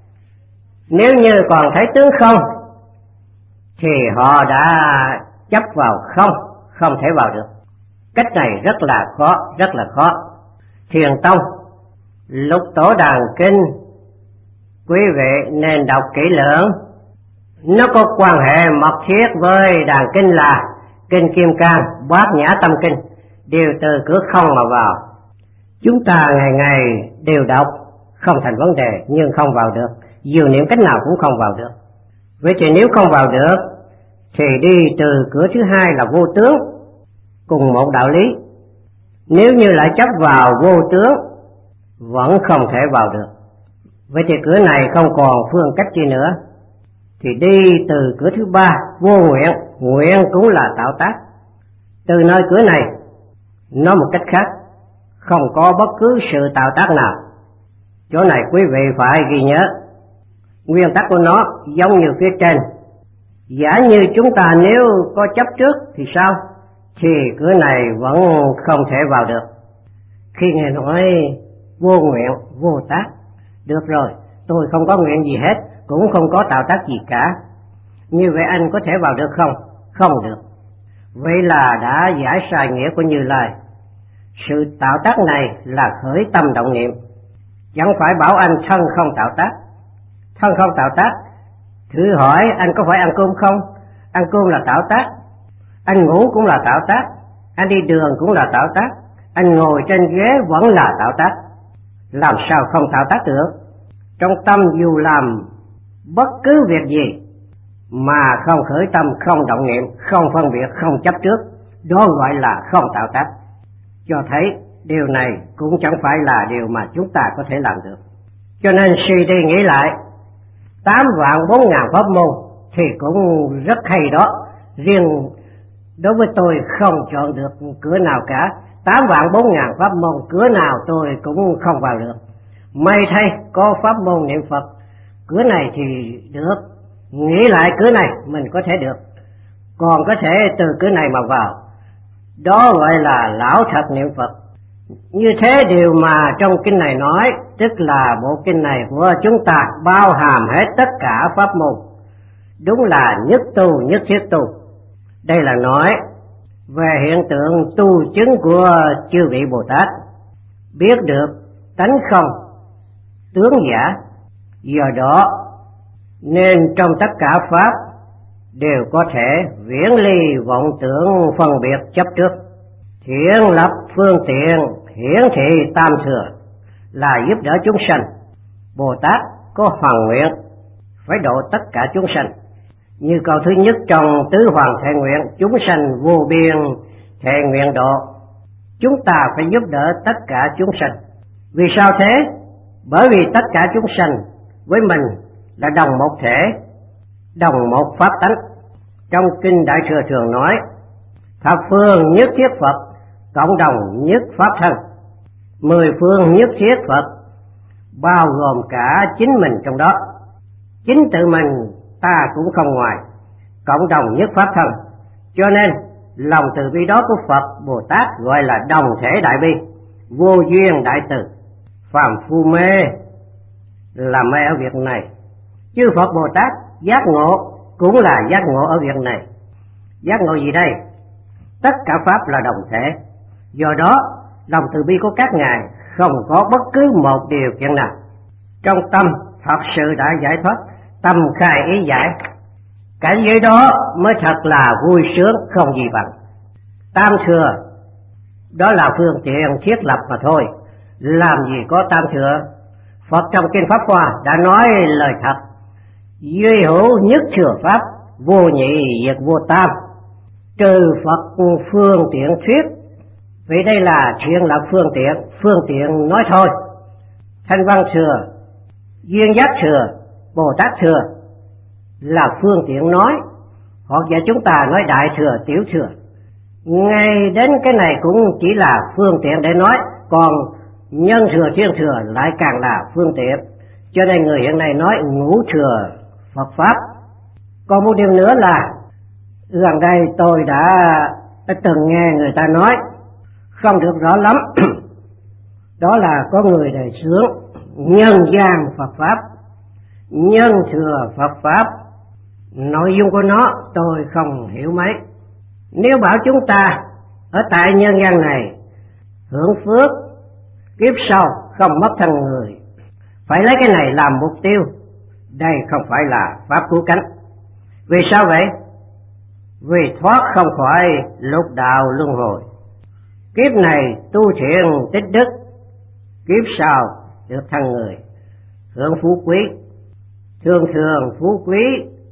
Nếu như còn thấy tướng không thì họ đã chấp vào không, không thể vào được. Cách này rất là khó, rất là khó. Thiền tông Lục Tổ Đàn Kinh, quý vị nên đọc kỹ lưỡng. Nó có quan hệ mật thiết với Đàn Kinh là Kinh Kim Cang, Bát Nhã Tâm Kinh, đều từ cửa không mà vào. Chúng ta ngày ngày đều đọc, không thành vấn đề, nhưng không vào được. Dù niệm cách nào cũng không vào được. Vậy thì nếu không vào được thì đi từ cửa thứ hai là vô tướng, cùng một đạo lý. Nếu như lại chấp vào vô tướng vẫn không thể vào được. Vậy thì cửa này không còn phương cách chi nữa, thì đi từ cửa thứ ba vô nguyện. Nguyện cũng là tạo tác. Từ nơi cửa này, nói một cách khác, không có bất cứ sự tạo tác nào. Chỗ này quý vị phải ghi nhớ. Nguyên tắc của nó giống như phía trên. Giả như chúng ta nếu có chấp trước thì sao? Thì cửa này vẫn không thể vào được. Khi Ngài nói vô nguyện, vô tác, được rồi, tôi không có nguyện gì hết, cũng không có tạo tác gì cả. Như vậy anh có thể vào được không? Không được. Vậy là đã giải sai nghĩa của Như Lai. Sự tạo tác này là khởi tâm động niệm, chẳng phải bảo anh thân không tạo tác. Thân không tạo tác, thử hỏi anh có phải ăn cơm không? Ăn cơm là tạo tác. Anh ngủ cũng là tạo tác. Anh đi đường cũng là tạo tác. Anh ngồi trên ghế vẫn là tạo tác. Làm sao không tạo tác được? Trong tâm dù làm bất cứ việc gì mà không khởi tâm, không động niệm, không phân biệt, không chấp trước, đó gọi là không tạo tác. Cho thấy điều này cũng chẳng phải là điều mà chúng ta có thể làm được. Cho nên suy đi nghĩ lại, tám vạn bốn ngàn pháp môn thì cũng rất hay đó. Riêng đối với tôi không chọn được cửa nào cả. Tám vạn bốn ngàn pháp môn, cửa nào tôi cũng không vào được. May thay có pháp môn niệm Phật, cửa này thì được. Nghĩ lại cửa này mình có thể được, còn có thể từ cửa này mà vào. Đó gọi là lão thật niệm Phật. Như thế điều mà trong kinh này nói, tức là bộ kinh này của chúng ta bao hàm hết tất cả pháp môn. Đúng là nhất tu nhất thiết tu. Đây là nói về hiện tượng tu chứng của chư vị Bồ Tát, biết được tánh không, tướng giả. Do đó nên trong tất cả pháp đều có thể viễn ly vọng tưởng phân biệt chấp trước. Thiện lập phương tiện hiển thị tam thừa là giúp đỡ chúng sanh. Bồ Tát có hoàn nguyện phải độ tất cả chúng sanh. Như câu thứ nhất trong tứ hoàng thệ nguyện, chúng sanh vô biên thệ nguyện độ. Chúng ta phải giúp đỡ tất cả chúng sanh. Vì sao thế? Bởi vì tất cả chúng sanh với mình là đồng một thể, đồng một pháp tánh. Trong kinh Đại Thừa thường nói, thập phương nhất thiết Phật, cộng đồng nhất pháp thân. Mười phương nhất thiết Phật, bao gồm cả chính mình trong đó. Chính tự mình ta cũng không ngoài, cộng đồng nhất pháp thân. Cho nên lòng từ bi đó của Phật Bồ Tát gọi là đồng thể đại bi, vô duyên đại từ. Phàm phu mê là mê ở việc này, chư Phật Bồ Tát giác ngộ cũng là giác ngộ ở việc này. Giác ngộ gì đây? Tất cả pháp là đồng thể. Do đó lòng từ bi của các ngài không có bất cứ một điều kiện nào. Trong tâm thật sự đã giải thoát, tâm khai ý giải, cảnh giới đó mới thật là vui sướng không gì bằng. Tam thừa đó là phương tiện thiết lập mà thôi, làm gì có tam thừa. Phật trong kinh Pháp Hoa đã nói lời thật: duy hữu nhất thừa pháp, vô nhị diệt vô tam, trừ Phật phương tiện thuyết. Vì đây là chuyện là phương tiện, phương tiện nói thôi. Thanh văn thừa, duyên giác thừa, Bồ Tát thừa là phương tiện nói. Hoặc giả chúng ta nói đại thừa, tiểu thừa, ngay đến cái này cũng chỉ là phương tiện để nói. Còn nhân thừa, thiên thừa lại càng là phương tiện. Cho nên người hiện nay nói ngũ thừa Phật Pháp. Còn một điều nữa là gần đây tôi đã, đã từng nghe người ta nói, không được rõ lắm. Đó là có người đề xướng nhân gian Phật Pháp, nhân thừa Phật Pháp. Nội dung của nó tôi không hiểu mấy. Nếu bảo chúng ta ở tại nhân gian này hưởng phước, kiếp sau không mất thân người, phải lấy cái này làm mục tiêu, đây không phải là pháp cứu cánh. Vì sao vậy? Vì thoát không khỏi lục đạo luân hồi. Kiếp này tu thiện tích đức, kiếp sau được thân người, hưởng phú quý. Thường thường phú quý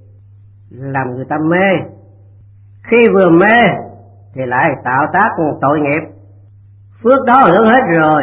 làm người ta mê, khi vừa mê thì lại tạo tác tội nghiệp. Phước đó hưởng hết rồi,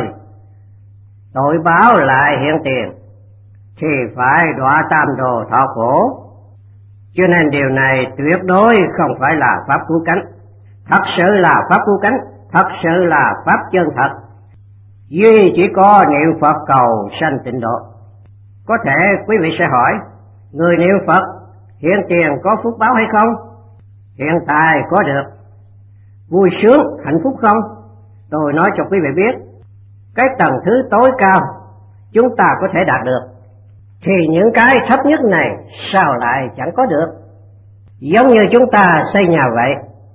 tội báo lại hiện tiền, thì phải đọa tam đồ thọ khổ. Cho nên điều này tuyệt đối không phải là pháp cứu cánh. Thật sự là pháp cứu cánh, thật sự là pháp chân thật. Duy chỉ có niệm Phật cầu sanh tịnh độ. Có thể quý vị sẽ hỏi, người niệm Phật hiện tiền có phúc báo hay không? Hiện tại có được vui sướng, hạnh phúc không? Tôi nói cho quý vị biết, cái tầng thứ tối cao chúng ta có thể đạt được, thì những cái thấp nhất này sao lại chẳng có được? Giống như chúng ta xây nhà vậy,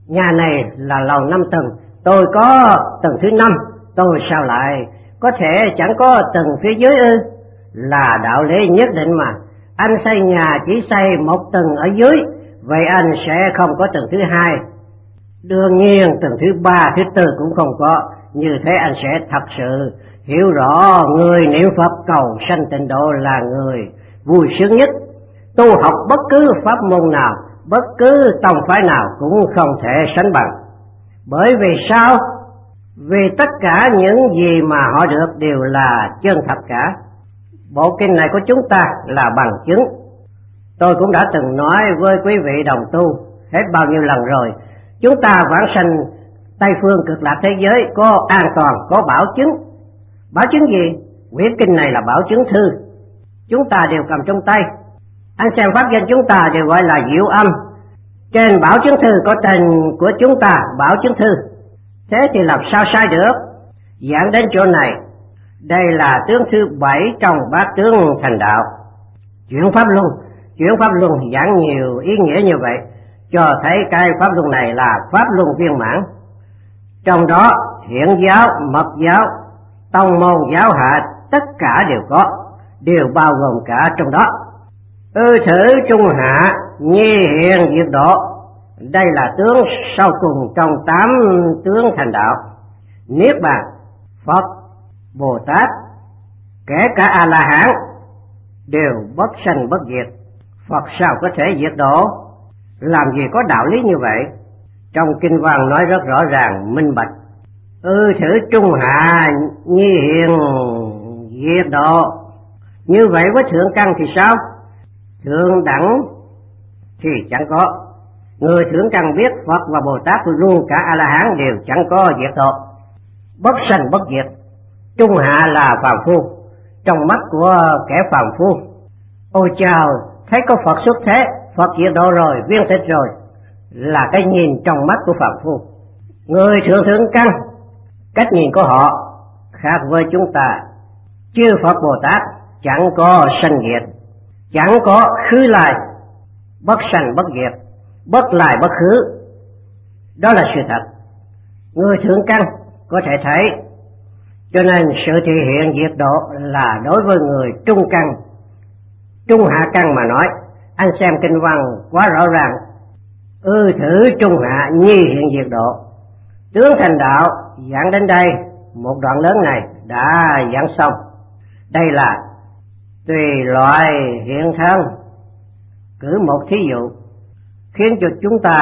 Nhà này là lầu năm tầng, tôi có tầng thứ năm, tôi sao lại có thể chẳng có tầng phía dưới ư? Là đạo lý nhất định mà. Anh xây nhà chỉ xây một tầng ở dưới, vậy anh sẽ không có tầng thứ hai. Đương nhiên tầng thứ ba, thứ tư cũng không có. Như thế anh sẽ thật sự hiểu rõ người niệm Phật cầu sanh tịnh độ là người vui sướng nhất. Tu học bất cứ pháp môn nào, bất cứ tông phái nào cũng không thể sánh bằng. Bởi vì sao? Vì tất cả những gì mà họ được đều là chân thật cả. Bộ kinh này của chúng ta là bằng chứng. Tôi cũng đã từng nói với quý vị đồng tu hết bao nhiêu lần rồi, chúng ta vãng sanh Tây phương cực lạc thế giới có an toàn, có bảo chứng. Bảo chứng gì? Quyển kinh này là bảo chứng thư, chúng ta đều cầm trong tay. Anh xem pháp danh chúng ta đều gọi là diệu âm, trên bảo chứng thư có tên của chúng ta, bảo chứng thư. Thế thì làm sao sai được? Giảng đến chỗ này, đây là tướng thứ bảy trong bát tướng thành đạo. Chuyển pháp luân, chuyển pháp luân giảng nhiều ý nghĩa như vậy, cho thấy cái pháp luân này là pháp luân viên mãn. Trong đó hiện giáo, mật giáo, tông môn giáo hạ tất cả đều có, đều bao gồm cả trong đó. Ư thử trung hạ, nhi hiện diệt độ, đây là tướng sau cùng trong tám tướng thành đạo. Niết bàn, Phật, Bồ Tát, kể cả A La Hán đều bất sanh bất diệt. Phật sao có thể diệt độ? Làm gì có đạo lý như vậy? Trong kinh văn nói rất rõ ràng, minh bạch. Ư thử trung hạ, nhi hiện diệt độ. Như vậy với thượng căn thì sao? Thượng đẳng thì chẳng có. Người thượng căn biết Phật và Bồ Tát luôn cả A La Hán đều chẳng có diệt độ, bất sanh bất diệt. Trung hạ là phàm phu, trong mắt của kẻ phàm phu. Ôi chào, thấy có Phật xuất thế, Phật diệt độ rồi, viên tịch rồi, là cái nhìn trong mắt của phàm phu. Người thượng thượng căn, cách nhìn của họ khác với chúng ta. Chư Phật Bồ Tát chẳng có sanh diệt, chẳng có khứ lai, bất sanh bất diệt, bất lai bất khứ. Đó là sự thật. Người thượng căn có thể thấy, cho nên sự thể hiện diệt độ là đối với người trung căn. Trung hạ căn mà nói, anh xem kinh văn quá rõ ràng. Ư thử trung hạ, nhi hiện diệt độ. Tướng thành đạo giảng đến đây, một đoạn lớn này đã giảng xong. Đây là tùy loại hiện thân, cử một thí dụ khiến cho chúng ta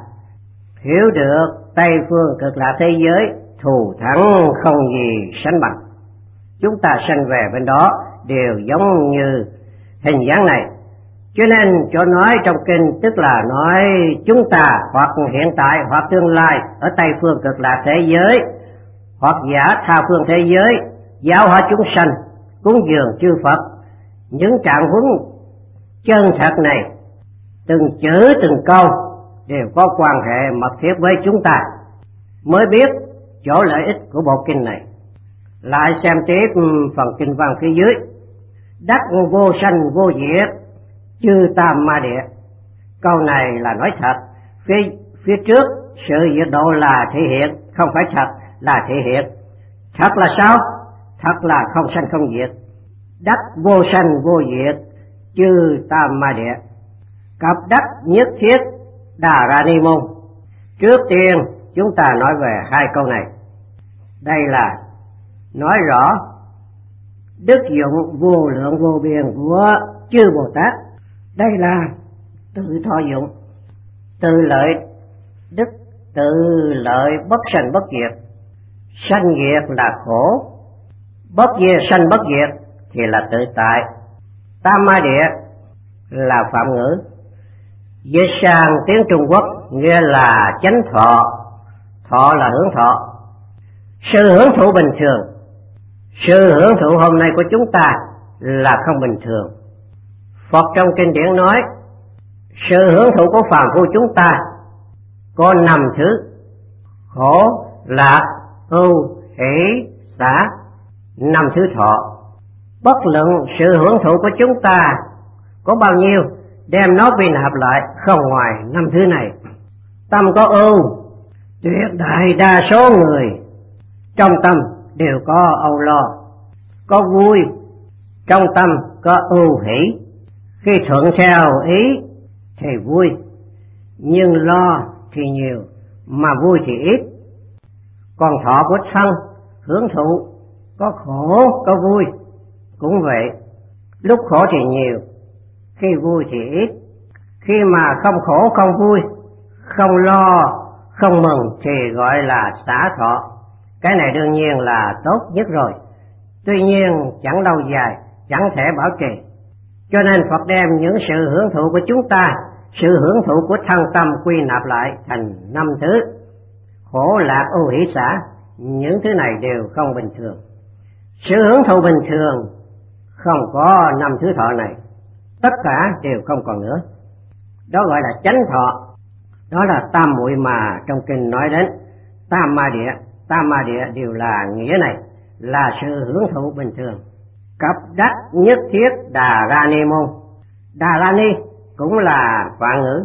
hiểu được Tây phương cực lạc thế giới thù thắng không gì sánh bằng. Chúng ta sanh về bên đó đều giống như hình dáng này. Cho nên chỗ nói trong kinh tức là nói chúng ta hoặc hiện tại hoặc tương lai ở Tây phương cực lạc thế giới, hoặc giả tha phương thế giới, giáo hóa chúng sanh, cúng dường chư Phật. Những trạng huống chân thật này, từng chữ từng câu đều có quan hệ mật thiết với chúng ta, mới biết chỗ lợi ích của bộ kinh này. Lại xem tiếp phần kinh văn phía dưới. Đắc vô sanh vô diệt, chư tam ma địa. Câu này là nói thật. Phía, phía trước sự diệt độ là thể hiện, không phải thật là thể hiện. Thật là sao? Thật là không sanh không diệt. Đắc vô sanh vô diệt, chư tam ma địa. Cặp đắc nhất thiết đà ra ni môn. Trước tiên chúng ta nói về hai câu này. Đây là nói rõ đức dụng vô lượng vô biên của chư Bồ Tát. Đây là tự thọ dụng, tự lợi đức, tự lợi bất sanh bất diệt. Sanh diệt là khổ, bất diệt sanh bất diệt thì là tự tại. Tam ma địa là phạm ngữ, dịch sang tiếng Trung Quốc nghĩa là chánh thọ. Thọ là hưởng thọ, sự hưởng thụ bình thường. Sự hưởng thụ hôm nay của chúng ta là không bình thường. Phật trong kinh điển nói sự hưởng thụ của phàm phu chúng ta có năm thứ: khổ, lạc, ưu, hỷ, xả. Năm thứ thọ. Bất luận sự hưởng thụ của chúng ta có bao nhiêu, đem nó quy nạp lại không ngoài năm thứ này. Tâm có ưu, tuyệt đại đa số người trong tâm đều có âu lo. Có vui, trong tâm có ưu hỷ. Khi thuận theo ý thì vui, nhưng lo thì nhiều mà vui thì ít. Còn thọ của thân hưởng thụ, có khổ có vui cũng vậy. Lúc khổ thì nhiều, khi vui thì ít. Khi mà không khổ không vui, không lo không mừng thì gọi là xả thọ. Cái này đương nhiên là tốt nhất rồi, tuy nhiên chẳng lâu dài, chẳng thể bảo trì. Cho nên Phật đem những sự hưởng thụ của chúng ta, sự hưởng thụ của thân tâm quy nạp lại thành năm thứ: khổ lạc ưu hỷ xả. Những thứ này đều không bình thường. Sự hưởng thụ bình thường không có năm thứ thọ này, tất cả đều không còn nữa. Đó gọi là chánh thọ. Đó là tam muội mà trong kinh nói đến. Tam ma địa, tam ma địa đều là nghĩa này, là sự hưởng thụ bình thường. Cấp đắc nhất thiết đà ra ni môn. Đà la ni cũng là phạn ngữ,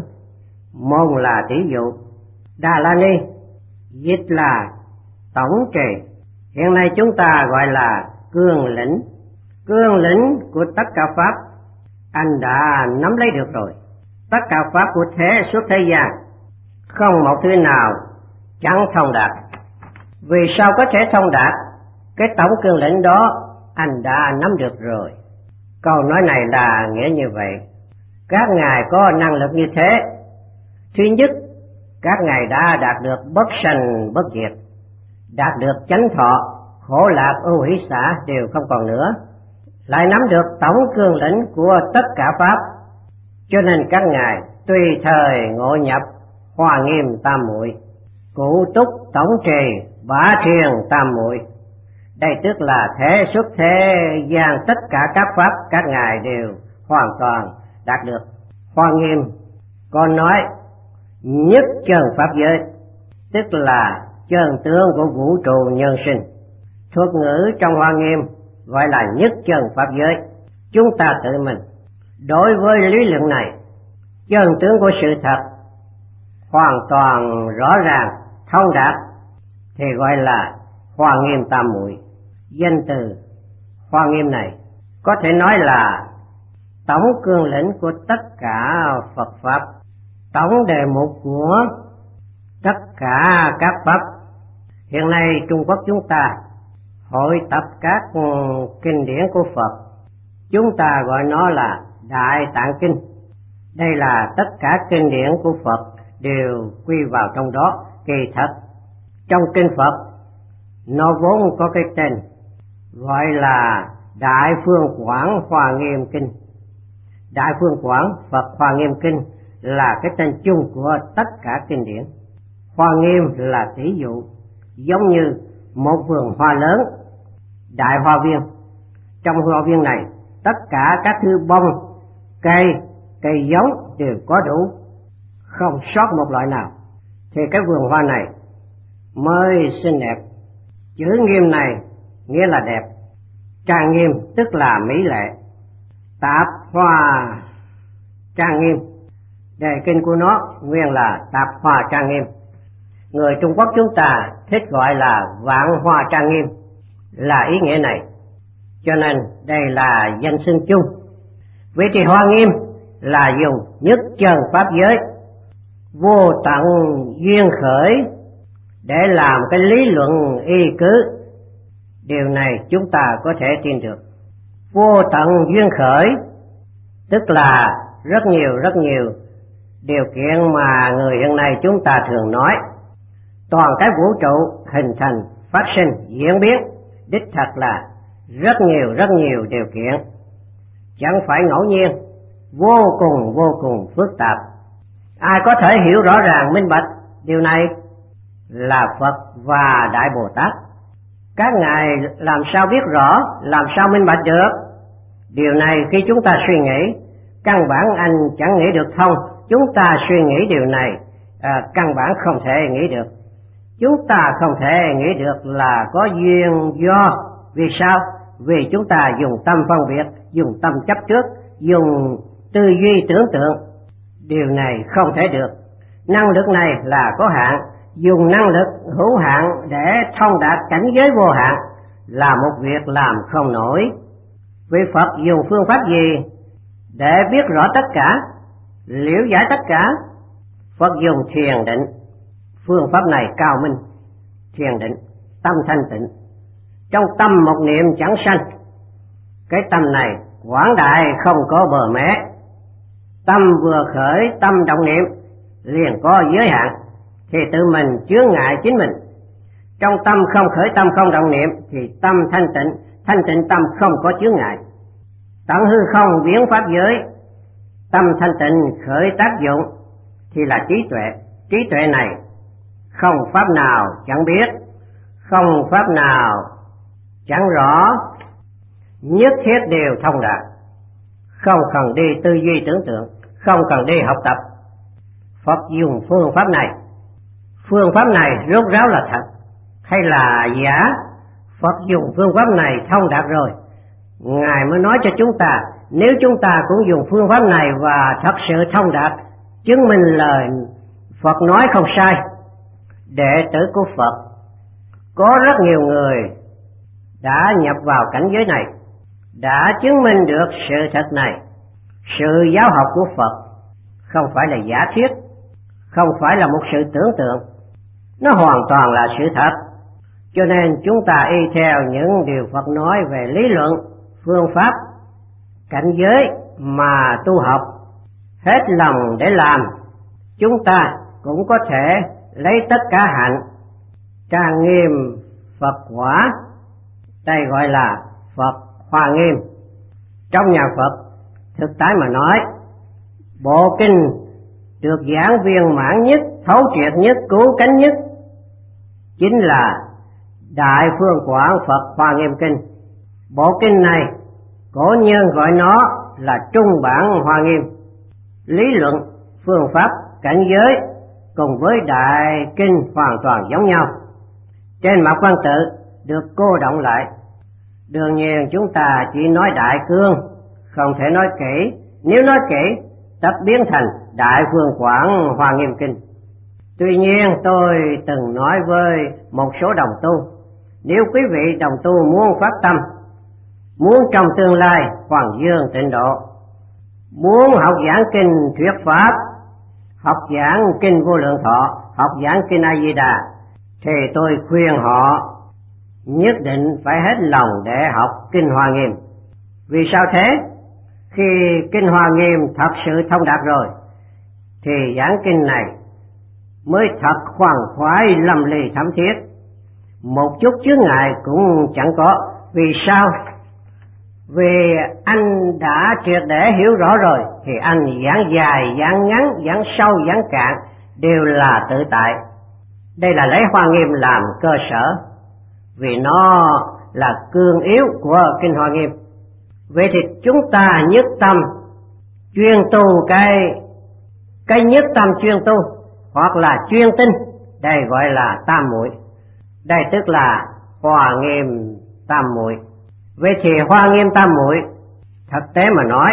môn là tỷ dụ. Đà la ni dịch là tổng trì. Hiện nay chúng ta gọi là cương lĩnh. Cương lĩnh của tất cả pháp anh đã nắm lấy được rồi. Tất cả pháp của thế suốt thế gian, không một thứ nào chẳng thông đạt. Vì sao có thể thông đạt? Cái tổng cương lĩnh đó anh đã nắm được rồi. Câu nói này là nghĩa như vậy. Các ngài có năng lực như thế. Thứ nhất, các ngài đã đạt được bất sanh bất diệt, đạt được chánh thọ, khổ lạc ưu hỷ xả đều không còn nữa, lại nắm được tổng cương lĩnh của tất cả pháp. Cho nên các ngài tùy thời ngộ nhập Hoa Nghiêm tam muội, cụ túc tổng trì bá thiền tam muội. Đây tức là thế xuất thế gian tất cả các pháp các ngài đều hoàn toàn đạt được. Hoa Nghiêm còn nói nhất chân pháp giới, tức là chân tướng của vũ trụ nhân sinh. Thuật ngữ trong Hoa Nghiêm gọi là nhất chân pháp giới. Chúng ta tự mình đối với lý luận này, chân tướng của sự thật hoàn toàn rõ ràng thông đạt thì gọi là Hoa Nghiêm tam muội. Danh từ Hoa Nghiêm này có thể nói là tổng cương lĩnh của tất cả Phật pháp, tổng đề mục của tất cả các pháp. Hiện nay Trung Quốc chúng ta hội tập các kinh điển của Phật, chúng ta gọi nó là Đại Tạng Kinh. Đây là tất cả kinh điển của Phật đều quy vào trong đó. Kỳ thật trong kinh Phật nó vốn có cái tên gọi là Đại Phương Quảng Hoa Nghiêm Kinh. Đại Phương Quảng Phật Hoa Nghiêm Kinh là cái tên chung của tất cả kinh điển. Hoa Nghiêm là tỷ dụ, giống như một vườn hoa lớn, đại hoa viên. Trong hoa viên này tất cả các thứ bông, cây, cây giống đều có đủ, không sót một loại nào, thì cái vườn hoa này mới xinh đẹp. Chữ nghiêm này nghĩa là đẹp, trang nghiêm tức là mỹ lệ. Tạp hoa trang nghiêm, đề kinh của nó nguyên là tạp hoa trang nghiêm. Người Trung Quốc chúng ta thích gọi là vạn hoa trang nghiêm, là ý nghĩa này. Cho nên đây là danh xưng chung. Vì thì Hoa Nghiêm là dùng nhất chân pháp giới, vô tận duyên khởi để làm cái lý luận y cứ. Điều này chúng ta có thể tin được. Vô tận duyên khởi tức là rất nhiều rất nhiều điều kiện mà người hiện nay chúng ta thường nói. Toàn cái vũ trụ hình thành, phát sinh, diễn biến, đích thật là rất nhiều rất nhiều điều kiện, chẳng phải ngẫu nhiên, vô cùng vô cùng phức tạp. Ai có thể hiểu rõ ràng minh bạch điều này là Phật và Đại Bồ Tát. Các ngài làm sao biết rõ, làm sao minh bạch được? Điều này khi chúng ta suy nghĩ, căn bản anh chẳng nghĩ được thông. Chúng ta suy nghĩ điều này, à, căn bản không thể nghĩ được. Chúng ta không thể nghĩ được là có duyên do. Vì sao? Vì chúng ta dùng tâm phân biệt, dùng tâm chấp trước, dùng tư duy tưởng tượng. Điều này không thể được. Năng lực này là có hạn, dùng năng lực hữu hạn để thông đạt cảnh giới vô hạn là một việc làm không nổi. Vì Phật dùng phương pháp gì để biết rõ tất cả, liễu giải tất cả? Phật dùng thiền định. Phương pháp này cao minh. Thiền định, tâm thanh tịnh, trong tâm một niệm chẳng sanh. Cái tâm này quảng đại không có bờ mé. Tâm vừa khởi tâm động niệm liền có giới hạn, thì tự mình chướng ngại chính mình. Trong tâm không khởi tâm không động niệm thì tâm thanh tịnh, thanh tịnh tâm không có chướng ngại. Tận hư không biến pháp giới, tâm thanh tịnh khởi tác dụng thì là trí tuệ. Trí tuệ này không pháp nào chẳng biết, không pháp nào chẳng rõ, nhất thiết đều thông đạt, không cần đi tư duy tưởng tượng, không cần đi học tập. Phật dùng phương pháp này. Phương pháp này rốt ráo là thật hay là giả? Phật dùng phương pháp này thông đạt rồi, Ngài mới nói cho chúng ta, nếu chúng ta cũng dùng phương pháp này và thật sự thông đạt, chứng minh lời Phật nói không sai. Đệ tử của Phật có rất nhiều người đã nhập vào cảnh giới này, đã chứng minh được sự thật này. Sự giáo học của Phật không phải là giả thuyết, không phải là một sự tưởng tượng, nó hoàn toàn là sự thật. Cho nên chúng ta y theo những điều Phật nói về lý luận, phương pháp, cảnh giới mà tu học, hết lòng để làm, chúng ta cũng có thể lấy tất cả hạnh trang nghiêm Phật quả. Đây gọi là Phật Hoa Nghiêm. Trong nhà Phật, thực tại mà nói, bộ kinh được giảng viên mãn nhất, thấu triệt nhất, cứu cánh nhất chính là Đại Phương Quảng Phật Hoa Nghiêm Kinh. Bộ kinh này cổ nhân gọi nó là trung bản Hoa Nghiêm. Lý luận, phương pháp, cảnh giới cùng với Đại Kinh hoàn toàn giống nhau. Trên mặt văn tự được cô động lại. Đương nhiên chúng ta chỉ nói đại cương, không thể nói kỹ. Nếu nói kỹ, tất biến thành Đại Phương Quảng Hoa Nghiêm Kinh. Tuy nhiên tôi từng nói với một số đồng tu, nếu quý vị đồng tu muốn phát tâm, muốn trong tương lai Hoàng Dương tịnh độ, muốn học giảng kinh thuyết pháp, học giảng kinh Vô Lượng Thọ, học giảng kinh A Di Đà, thì tôi khuyên họ nhất định phải hết lòng để học kinh Hoa Nghiêm. Vì sao thế? Khi kinh Hoa Nghiêm thật sự thông đạt rồi, thì giảng kinh này mới thật khoan khoái lâm ly thấm thiết, một chút chướng ngại cũng chẳng có. Vì sao? Vì anh đã triệt để hiểu rõ rồi, thì anh giảng dài, giảng ngắn, giảng sâu, giảng cạn đều là tự tại. Đây là lấy Hoa Nghiêm làm cơ sở, vì nó là cương yếu của kinh Hoa Nghiêm. Vậy thì chúng ta nhất tâm chuyên tu cái cái nhất tâm chuyên tu, hoặc là chuyên tinh, đây gọi là tam muội. Đây tức là Hoa Nghiêm tam muội. Vậy thì Hoa Nghiêm tam muội thực tế mà nói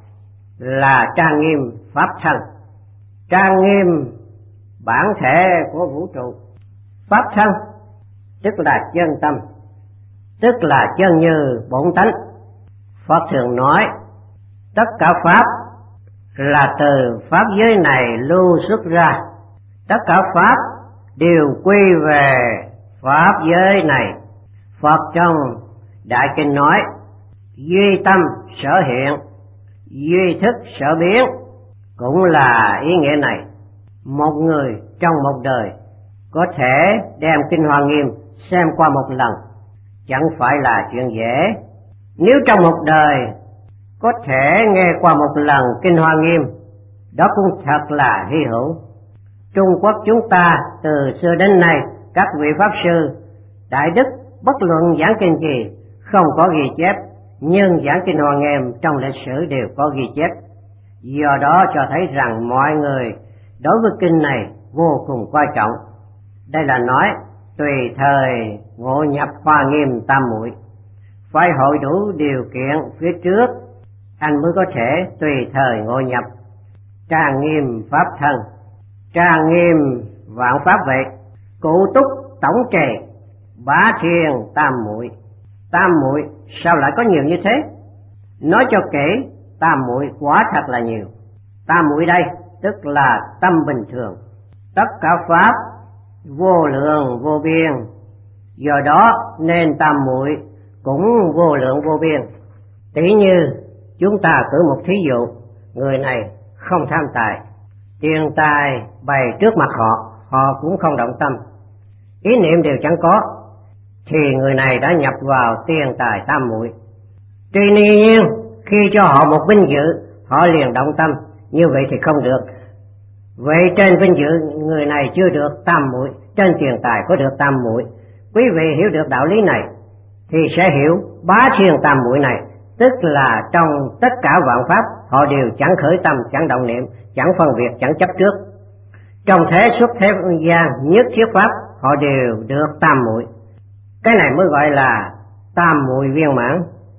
là trang nghiêm pháp thân, trang nghiêm bản thể của vũ trụ. Pháp thân tức là chân tâm, tức là chân như bổn tánh. Phật thường nói tất cả pháp là từ pháp giới này lưu xuất ra, tất cả pháp đều quy về pháp giới này. Phật trong Đại Kinh nói duy tâm sở hiện, duy thức sở biến, cũng là ý nghĩa này. Một người trong một đời có thể đem kinh Hoa Nghiêm xem qua một lần chẳng phải là chuyện dễ. Nếu trong một đời có thể nghe qua một lần kinh Hoa Nghiêm, đó cũng thật là hy hữu. Trung Quốc chúng ta từ xưa đến nay, các vị pháp sư đại đức bất luận giảng kinh gì không có ghi chép, nhưng giảng kinh Hoa Nghiêm trong lịch sử đều có ghi chép. Do đó cho thấy rằng mọi người đối với kinh này vô cùng quan trọng. Đây là nói tùy thời ngộ nhập Hoa Nghiêm tam muội, phải hội đủ điều kiện phía trước anh mới có thể tùy thời ngộ nhập trang nghiêm pháp thân, trang nghiêm vạn pháp vậy, cụ túc tổng trì, bá thiên tam muội. Tam muội sao lại có nhiều như thế? Nói cho kỹ, tam muội quả thật là nhiều. Tam muội đây tức là tâm bình thường, tất cả pháp vô lượng vô biên, do đó nên tam muội cũng vô lượng vô biên. Tỷ như chúng ta cử một thí dụ, người này không tham tài, tiền tài bày trước mặt họ, họ cũng không động tâm, ý niệm đều chẳng có, thì người này đã nhập vào tiền tài tam muội. Tuy nhiên khi cho họ một vinh dự, họ liền động tâm, như vậy thì không được. Vậy trên vinh dự người này chưa được tam muội, trên tiền tài có được tam muội. Quý vị hiểu được đạo lý này thì sẽ hiểu bá thiên tam muội này, tức là trong tất cả vạn pháp họ đều chẳng khởi tâm, chẳng động niệm, chẳng phân biệt, chẳng chấp trước. Trong thế xuất thế gian nhất thiết pháp họ đều được tam muội. Cái này mới gọi là tam muội viên mãn.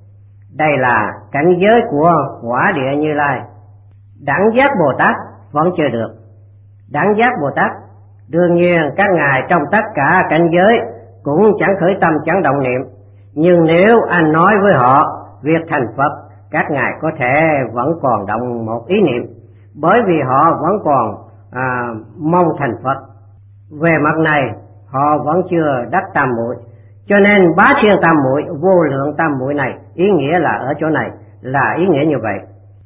Đây là cảnh giới của quả địa Như Lai. Đẳng giác Bồ Tát vẫn chưa được. Đẳng giác Bồ Tát đương nhiên các ngài trong tất cả cảnh giới cũng chẳng khởi tâm, chẳng động niệm, nhưng nếu anh nói với họ việc thành Phật, các ngài có thể vẫn còn động một ý niệm, bởi vì họ vẫn còn à, mong thành Phật. Về mặt này họ vẫn chưa đắc tam muội, cho nên bá thiên tam muội, vô lượng tam muội này ý nghĩa là ở chỗ này, là ý nghĩa như vậy.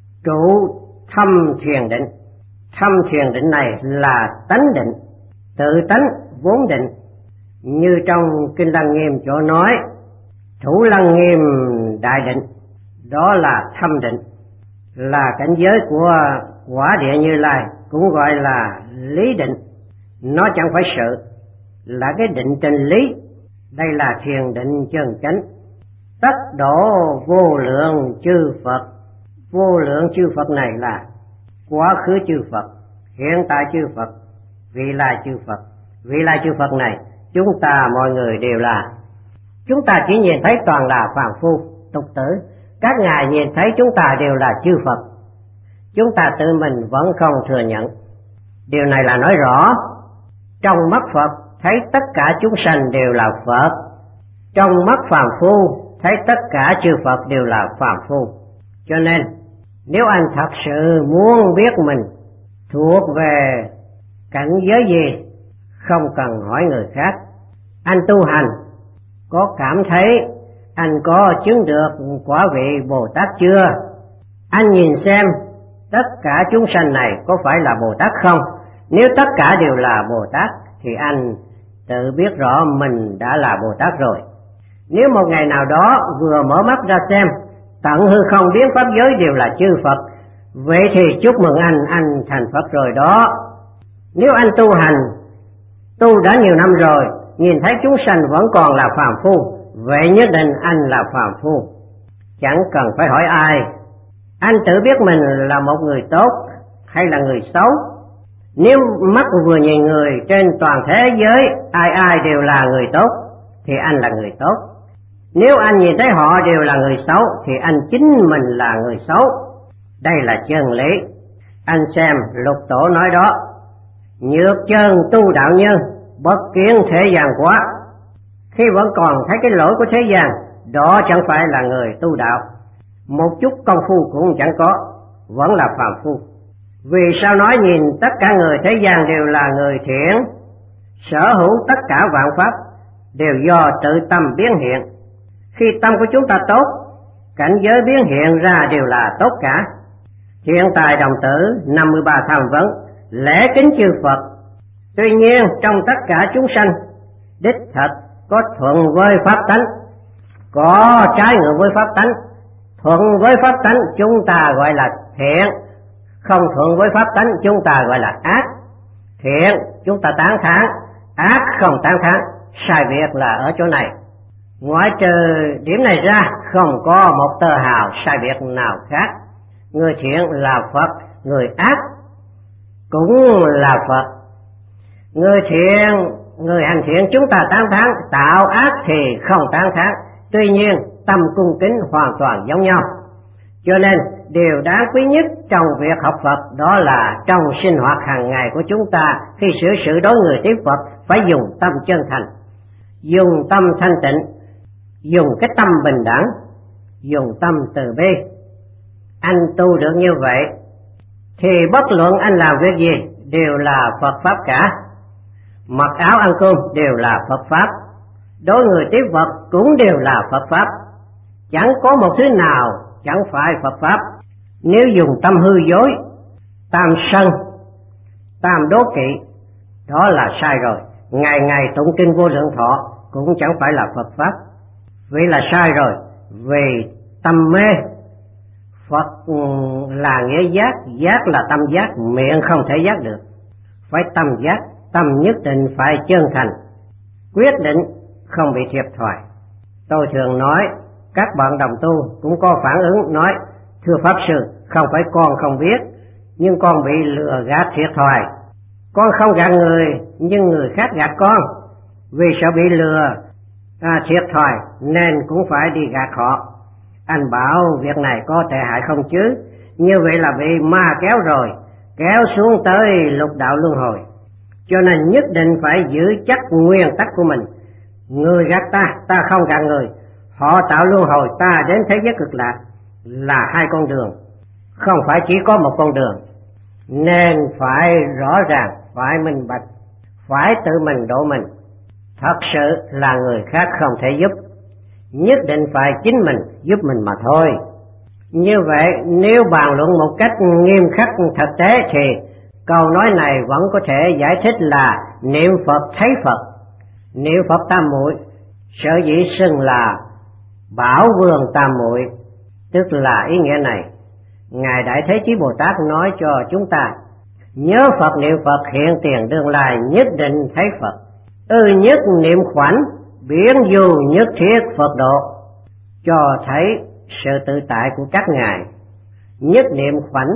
Trụ thâm thiền định, thâm thiền định này là tánh định, tự tánh vốn định, như trong kinh Lăng Nghiêm chỗ nói thủ Lăng Nghiêm đại định, đó là thâm định, là cảnh giới của quả địa Như Lai, cũng gọi là lý định. Nó chẳng phải sự, là cái định trên lý. Đây là thiền định chân chánh. Tất độ vô lượng chư Phật, vô lượng chư Phật này là quá khứ chư Phật, hiện tại chư Phật, vị lai chư Phật. Vị lai chư Phật này chúng ta mọi người đều là. Chúng ta chỉ nhìn thấy toàn là phàm phu tục tử, các ngài nhìn thấy chúng ta đều là chư Phật. Chúng ta tự mình vẫn không thừa nhận. Điều này là nói rõ, trong mắt Phật thấy tất cả chúng sanh đều là Phật, trong mắt phàm phu thấy tất cả chư Phật đều là phàm phu. Cho nên nếu anh thật sự muốn biết mình thuộc về cảnh giới gì, không cần hỏi người khác. Anh tu hành có cảm thấy anh có chứng được quả vị Bồ Tát chưa? Anh nhìn xem tất cả chúng sanh này có phải là Bồ Tát không? Nếu tất cả đều là Bồ Tát thì anh tự biết rõ mình đã là Bồ Tát rồi. Nếu một ngày nào đó vừa mở mắt ra xem tận hư không biến pháp giới đều là chư Phật, vậy thì chúc mừng anh, anh thành Phật rồi đó. Nếu anh tu hành, tu đã nhiều năm rồi, nhìn thấy chúng sanh vẫn còn là phàm phu, vậy nhất định anh là phàm phu. Chẳng cần phải hỏi ai, anh tự biết mình là một người tốt hay là người xấu. Nếu mắt vừa nhìn người trên toàn thế giới ai ai đều là người tốt thì anh là người tốt. Nếu anh nhìn thấy họ đều là người xấu thì anh chính mình là người xấu. Đây là chân lý. Anh xem Lục Tổ nói đó, nhược chân tu đạo nhân, bất kiến thế gian quá. Khi vẫn còn thấy cái lỗi của thế gian, đó chẳng phải là người tu đạo. Một chút công phu cũng chẳng có, vẫn là phàm phu. Vì sao nói nhìn tất cả người thế gian đều là người thiện? Sở hữu tất cả vạn pháp đều do tự tâm biến hiện. Khi tâm của chúng ta tốt, cảnh giới biến hiện ra đều là tốt cả. Thiện tài đồng tử, năm mươi ba tham vấn, lễ kính chư Phật. Tuy nhiên trong tất cả chúng sanh, đích thật có thuận với pháp tánh, có trái ngược với pháp tánh. Thuận với pháp tánh chúng ta gọi là thiện, không thuận với pháp tánh chúng ta gọi là ác. Thiện chúng ta tán thán, ác không tán thán. Sai biệt là ở chỗ này. Ngoại trừ điểm này ra, không có một tơ hào sai biệt nào khác. Người thiện là Phật, người ác cũng là Phật. Người thiện, người hành thiện chúng ta tán thán, tạo ác thì không tán thán. Tuy nhiên tâm cung kính hoàn toàn giống nhau. Cho nên điều đáng quý nhất trong việc học Phật đó là trong sinh hoạt hàng ngày của chúng ta, khi xử sự đối người tiếp Phật phải dùng tâm chân thành, dùng tâm thanh tịnh, dùng cái tâm bình đẳng, dùng tâm từ bi. Anh tu được như vậy thì bất luận anh làm việc gì đều là Phật Pháp cả. Mặc áo ăn cơm đều là Phật Pháp, đối người tiếp Phật cũng đều là Phật Pháp. Chẳng có một thứ nào chẳng phải Phật Pháp. Nếu dùng tâm hư dối, tam sân, tam đố kỵ, đó là sai rồi. Ngày ngày tụng kinh Vô Lượng Thọ cũng chẳng phải là Phật Pháp. Vì là sai rồi, vì tâm mê. Phật là nghĩa giác, giác là tâm giác, miệng không thể giác được. Phải tâm giác, tâm nhất định phải chân thành, quyết định không bị thiệp thoại. Tôi thường nói, các bạn đồng tu cũng có phản ứng nói, thưa Pháp Sư, không phải con không biết, nhưng con bị lừa gạt thiệt thòi. Con không gạt người, nhưng người khác gạt con. Vì sợ bị lừa à, thiệt thòi nên cũng phải đi gạt họ. Anh bảo việc này có tệ hại không chứ? Như vậy là bị ma kéo rồi, kéo xuống tới lục đạo luân hồi. Cho nên nhất định phải giữ chắc nguyên tắc của mình. Người gạt ta, ta không gạt người. Họ tạo luân hồi, ta đến thế giới cực lạc, là hai con đường, không phải chỉ có một con đường. Nên phải rõ ràng, phải minh bạch, phải tự mình độ mình. Thật sự là người khác không thể giúp, nhất định phải chính mình giúp mình mà thôi. Như vậy nếu bàn luận một cách nghiêm khắc thực tế thì câu nói này vẫn có thể giải thích là niệm Phật thấy Phật. Niệm Phật tam muội sở dĩ xưng là Bảo Vương tam muội, tức là ý nghĩa này. Ngài Đại Thế Chí Bồ Tát nói cho chúng ta, nhớ Phật niệm Phật hiện tiền đương lai nhất định thấy Phật. Ư nhất niệm khoảnh biến du nhất thiết Phật độ, cho thấy sự tự tại của các ngài. Nhất niệm khoảnh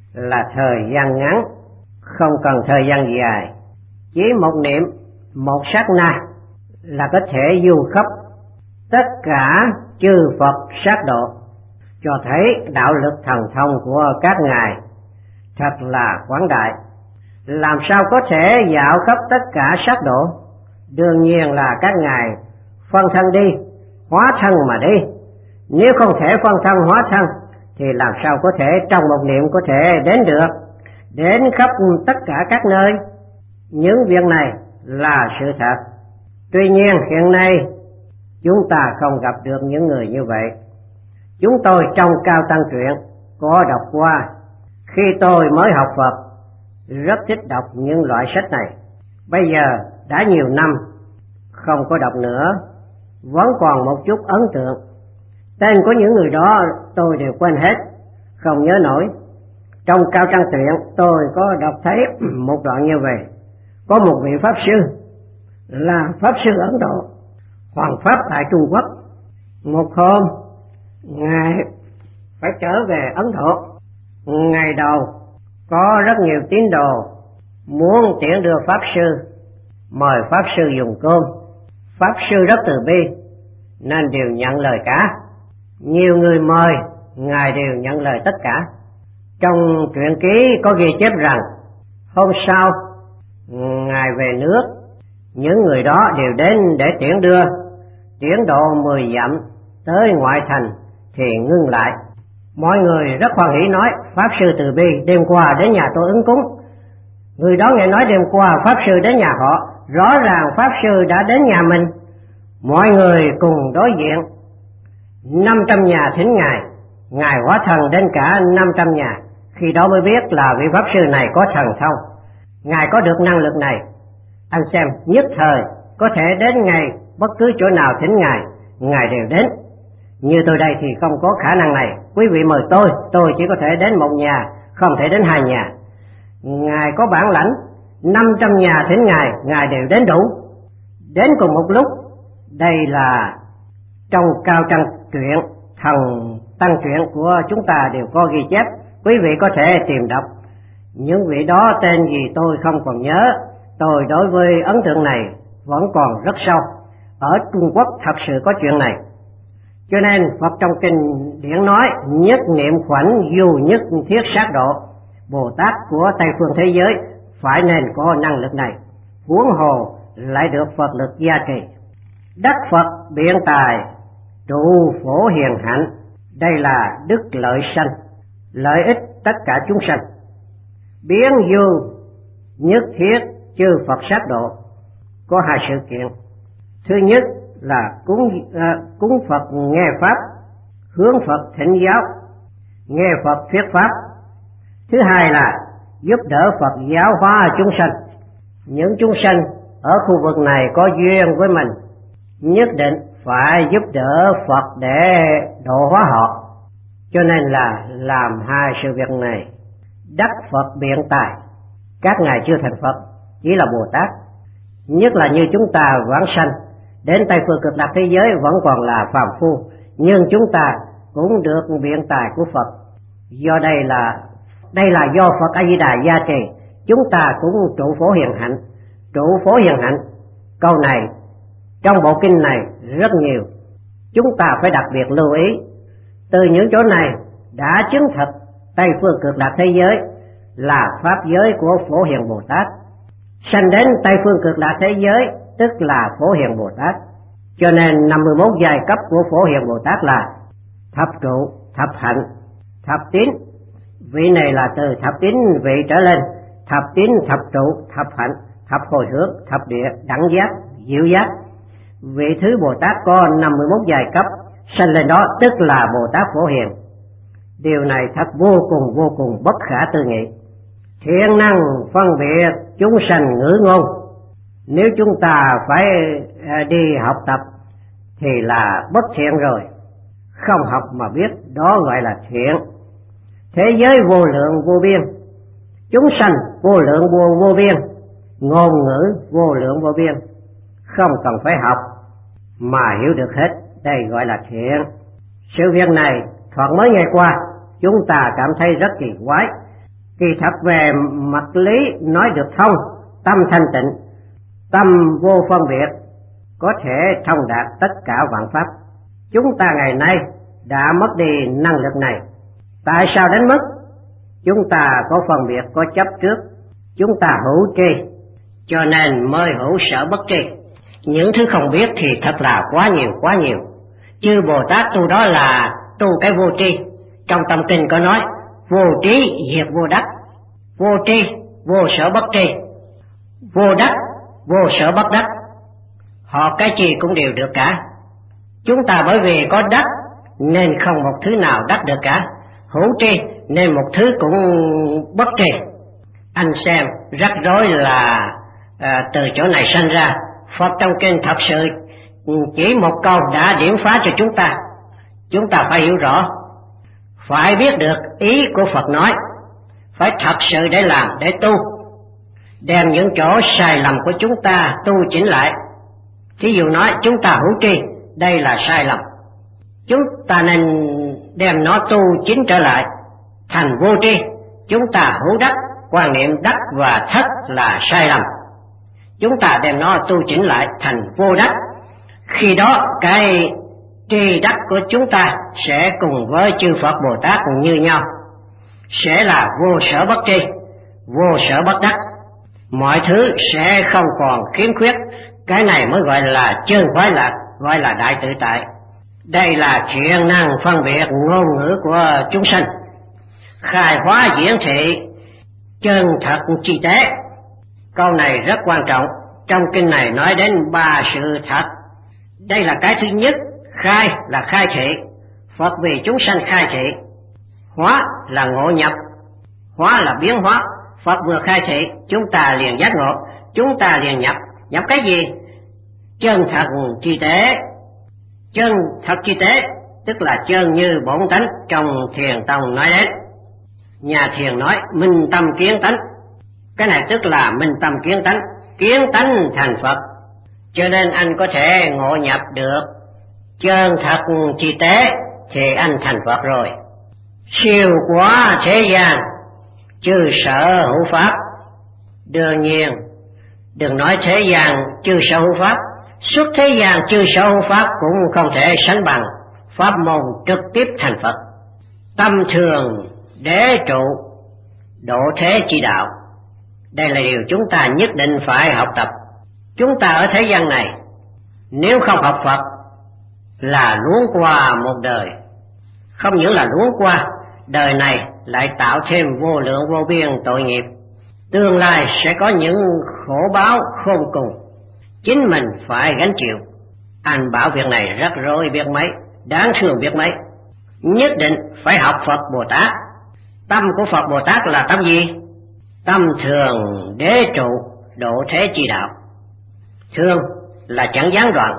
là thời gian ngắn, không cần thời gian dài, chỉ một niệm, một sát na là có thể du khắp tất cả chư Phật sát độ, cho thấy đạo lực thần thông của các ngài thật là quảng đại. Làm sao có thể dạo khắp tất cả sát độ? Đương nhiên là các ngài phân thân đi, hóa thân mà đi. Nếu không thể phân thân hóa thân thì làm sao có thể trong một niệm có thể đến được, đến khắp tất cả các nơi. Những việc này là sự thật. Tuy nhiên hiện nay chúng ta không gặp được những người như vậy. Chúng tôi trong Cao Tăng Truyện có đọc qua, khi tôi mới học Phật rất thích đọc những loại sách này. Bây giờ đã nhiều năm không có đọc nữa, vẫn còn một chút ấn tượng. Tên của những người đó tôi đều quên hết, không nhớ nổi. Trong Cao Tăng Truyện tôi có đọc thấy một đoạn như vậy. Có một vị Pháp Sư là Pháp Sư Ấn Độ, Hoàng Pháp tại Trung Quốc. Một hôm Ngài phải trở về Ấn Độ. Ngày đầu có rất nhiều tín đồ muốn tiễn đưa Pháp Sư, mời Pháp Sư dùng cơm. Pháp Sư rất từ bi nên đều nhận lời cả. Nhiều người mời, Ngài đều nhận lời tất cả. Trong truyện ký có ghi chép rằng hôm sau Ngài về nước, những người đó đều đến để tiễn đưa. Tiễn độ mười dặm tới ngoại thành thì ngưng lại. Mọi người rất hoan hỉ nói, Pháp Sư từ bi đêm qua đến nhà tôi ứng cúng. Người đó nghe nói đêm qua Pháp Sư đến nhà họ, rõ ràng Pháp Sư đã đến nhà mình. Mọi người cùng đối diện, năm trăm nhà thính Ngài, Ngài hóa thần đến cả năm trăm nhà. Khi đó mới biết là vị Pháp Sư này có thần thông, Ngài có được năng lực này. Anh xem, nhất thời có thể đến ngay bất cứ chỗ nào thính Ngài, Ngài đều đến. Như tôi đây thì không có khả năng này. Quý vị mời tôi, tôi chỉ có thể đến một nhà, không thể đến hai nhà. Ngài có bản lãnh, năm trăm nhà thính Ngài, Ngài đều đến đủ, đến cùng một lúc. Đây là trong Cao Tăng Truyện, Thần Tăng Truyện của chúng ta đều có ghi chép. Quý vị có thể tìm đọc. Những vị đó tên gì tôi không còn nhớ. Tôi đối với ấn tượng này vẫn còn rất sâu. Ở Trung Quốc thật sự có chuyện này. Cho nên Phật trong kinh điển nói nhất niệm khoảnh dù nhất thiết sát độ. Bồ Tát của Tây phương thế giới phải nên có năng lực này, huống hồ lại được Phật lực gia trì. Đắc Phật biện tài, trụ phổ hiền hạnh, đây là đức lợi sanh, lợi ích tất cả chúng sanh. Biến du nhất thiết chư Phật sát độ, có hai sự kiện. Thứ nhất là cúng à, cúng Phật nghe pháp, hướng Phật thỉnh giáo, nghe Phật thuyết pháp. Thứ hai là giúp đỡ Phật giáo hóa chúng sanh. Những chúng sanh ở khu vực này có duyên với mình, nhất định phải giúp đỡ Phật để độ hóa họ. Cho nên là làm hai sự việc này. Đắc Phật biện tài, các ngài chưa thành Phật, chỉ là Bồ Tát. Nhất là như chúng ta vãng sanh đến Tây phương cực lạc thế giới vẫn còn là phàm phu, nhưng chúng ta cũng được biện tài của Phật. Do đây là đây là do Phật A Di Đà gia trì, chúng ta cũng trụ phổ hiền hạnh. Trụ phổ hiền hạnh, câu này trong bộ kinh này rất nhiều, chúng ta phải đặc biệt lưu ý. Từ những chỗ này đã chứng thực Tây phương cực lạc thế giới là pháp giới của Phổ Hiền Bồ Tát. Sanh đến Tây phương cực lạc thế giới tức là Phổ Hiền Bồ Tát. Cho nên năm mươi mốt giai cấp của Phổ Hiền Bồ Tát là thập trụ, thập hạnh, thập tín. Vị này là từ thập tín vị trở lên: thập tín, thập trụ, thập hạnh, thập hồi hướng, thập địa, đẳng giác, diệu giác. Vị thứ Bồ Tát có năm mươi mốt giai cấp, sanh lên đó tức là Bồ Tát Phổ Hiền. Điều này thật vô cùng vô cùng bất khả tư nghị. Thiện năng phân biệt chúng sanh ngữ ngôn. Nếu chúng ta phải đi học tập thì là bất thiện rồi. Không học mà biết, đó gọi là thiện. Thế giới vô lượng vô biên, chúng sanh vô lượng vô, vô biên, ngôn ngữ vô lượng vô biên. Không cần phải học mà hiểu được hết, đây gọi là thiện. Sự việc này thoạt mới nghe qua, chúng ta cảm thấy rất kỳ quái. Kỳ thật về mặt lý nói được thông, tâm thanh tịnh, tâm vô phân biệt, có thể thông đạt tất cả vạn pháp. Chúng ta ngày nay đã mất đi năng lực này. Tại sao đến mức chúng ta có phân biệt, có chấp trước? Chúng ta hữu tri, cho nên mới hữu sở bất tri. Những thứ không biết thì thật là quá nhiều quá nhiều. Chư Bồ Tát tu đó là tu cái vô tri. Trong tâm kinh có nói vô trí diệt vô đắc, vô tri vô sở bất tri, vô đắc vô sở bất đắc. Họ cái gì cũng đều được cả. Chúng ta bởi vì có đắc nên không một thứ nào đắc được cả, hữu tri nên một thứ cũng bất tri. Anh xem rắc rối là à, từ chỗ này sanh ra. Phật trong kinh thật sự chỉ một câu đã điểm phá cho chúng ta. Chúng ta phải hiểu rõ, phải biết được ý của Phật nói, phải thật sự để làm, để tu, đem những chỗ sai lầm của chúng ta tu chỉnh lại. Thí dụ nói chúng ta hữu tri, đây là sai lầm, chúng ta nên đem nó tu chính trở lại thành vô tri. Chúng ta hữu đắc, quan niệm đắc và thất là sai lầm, chúng ta đem nó tu chỉnh lại thành vô đắc. Khi đó cái tri đắc của chúng ta sẽ cùng với chư Phật Bồ Tát như nhau, sẽ là vô sở bất tri, vô sở bất đắc. Mọi thứ sẽ không còn khiếm khuyết. Cái này mới gọi là chân khoái lạc, gọi là đại tự tại. Đây là chuyện năng phân biệt ngôn ngữ của chúng sanh, khai hóa diễn thị chân thật chi tế. Câu này rất quan trọng. Trong kinh này nói đến ba sự thật. Đây là cái thứ nhất. Khai là khai thị, Phật vì chúng sanh khai thị. Hóa là ngộ nhập, hóa là biến hóa. Phật vừa khai thị, chúng ta liền giác ngộ, chúng ta liền nhập. Nhập cái gì? Chân thật chi tế. Chân thật chi tế tức là chân như bổn tánh trong Thiền Tông nói đến. Nhà Thiền nói minh tâm kiến tánh, cái này tức là minh tâm kiến tánh, kiến tánh thành Phật. Cho nên anh có thể ngộ nhập được chân thật chi tế thì anh thành Phật rồi. Siêu quá thế gian chư sở hữu pháp. Đương nhiên đừng nói thế gian chư sở hữu pháp, suốt thế gian chư sở hữu pháp cũng không thể sánh bằng pháp môn trực tiếp thành Phật. Tâm thường đế trụ, độ thế chi đạo. Đây là điều chúng ta nhất định phải học tập. Chúng ta ở thế gian này, nếu không học Phật là luống qua một đời. Không những là luống qua, đời này lại tạo thêm vô lượng vô biên tội nghiệp. Tương lai sẽ có những khổ báo khôn cùng, chính mình phải gánh chịu. Anh bảo việc này rắc rối biết mấy, đáng thương biết mấy. Nhất định phải học Phật Bồ Tát. Tâm của Phật Bồ Tát là tâm gì? Tâm thường đế trụ, độ thế chi đạo. Thường là chẳng gián đoạn,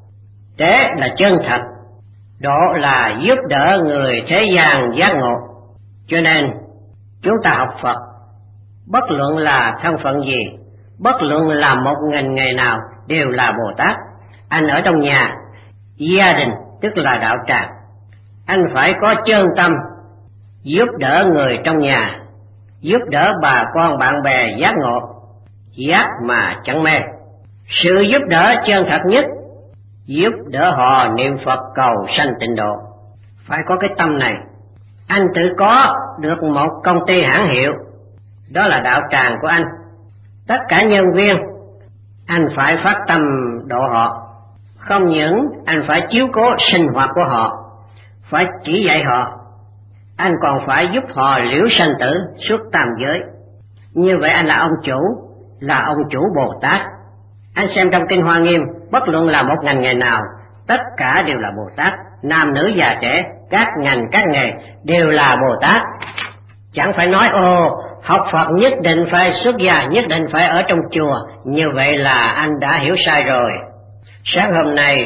đế là chân thật, độ là giúp đỡ người thế gian giác ngộ. Cho nên chúng ta học Phật, bất luận là thân phận gì, bất luận là một ngành nghề nào, đều là Bồ Tát. Anh ở trong nhà, gia đình tức là đạo tràng, anh phải có chân tâm giúp đỡ người trong nhà, giúp đỡ bà con bạn bè giác ngộ, giác mà chẳng mê. Sự giúp đỡ chân thật nhất, giúp đỡ họ niệm Phật cầu sanh tịnh độ. Phải có cái tâm này. Anh tự có được một công ty hãng hiệu, đó là đạo tràng của anh. Tất cả nhân viên, anh phải phát tâm độ họ. Không những anh phải chiếu cố sinh hoạt của họ, phải chỉ dạy họ, anh còn phải giúp họ liễu sanh tử suốt tam giới. Như vậy anh là ông chủ, là ông chủ Bồ Tát. Anh xem trong Kinh Hoa Nghiêm, bất luận là một ngành nghề nào, tất cả đều là Bồ Tát. Nam nữ già trẻ, các ngành các nghề đều là Bồ Tát. Chẳng phải nói ồ, học Phật nhất định phải xuất gia, nhất định phải ở trong chùa. Như vậy là anh đã hiểu sai rồi. Sáng hôm nay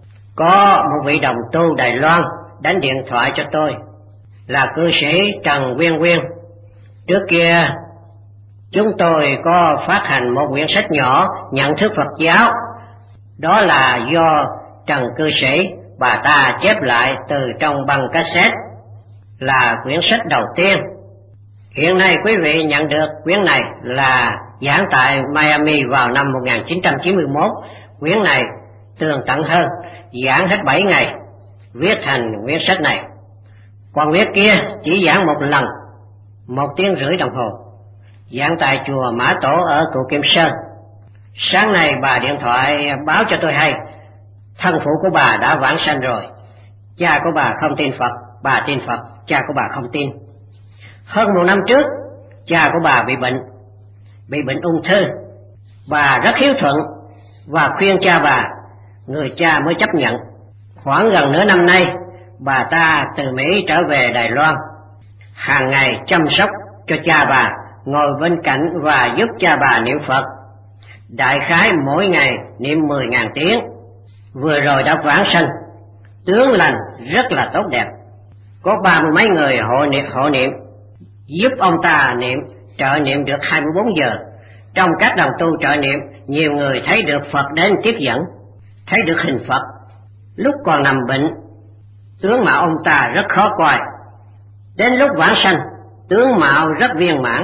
có một vị đồng tu Đài Loan đánh điện thoại cho tôi, là cư sĩ Trần Quyên Quyên. Trước kia chúng tôi có phát hành một quyển sách nhỏ nhận thức Phật giáo, đó là do Trần cư sĩ bà ta chép lại từ trong băng cassette, là quyển sách đầu tiên. Hiện nay quý vị nhận được quyển này là giảng tại Miami vào năm một nghìn chín trăm chín mươi mốt. Quyển này tường tận hơn, giảng hết bảy ngày, viết thành quyển sách này. Còn quyển kia chỉ giảng một lần, một tiếng rưỡi đồng hồ, giảng tại chùa Mã Tổ ở Cựu Kim Sơn. Sáng nay bà điện thoại báo cho tôi hay, thân phụ của bà đã vãng sanh rồi. Cha của bà không tin Phật, bà tin Phật, cha của bà không tin. Hơn một năm trước, cha của bà bị bệnh, bị bệnh ung thư. Bà rất hiếu thuận và khuyên cha bà, người cha mới chấp nhận. Khoảng gần nửa năm nay, bà ta từ Mỹ trở về Đài Loan, hàng ngày chăm sóc cho cha bà, ngồi bên cạnh và giúp cha bà niệm Phật. Đại khái mỗi ngày niệm mười ngàn tiếng. Vừa rồi đã vãng sanh, tướng lành rất là tốt đẹp. Có ba mươi mấy người hộ niệm, hộ niệm giúp ông ta niệm, trợ niệm được hai mươi bốn giờ. Trong các đồng tu trợ niệm, nhiều người thấy được Phật đến tiếp dẫn, thấy được hình Phật. Lúc còn nằm bệnh, tướng mạo ông ta rất khó coi. Đến lúc vãng sanh, tướng mạo rất viên mãn,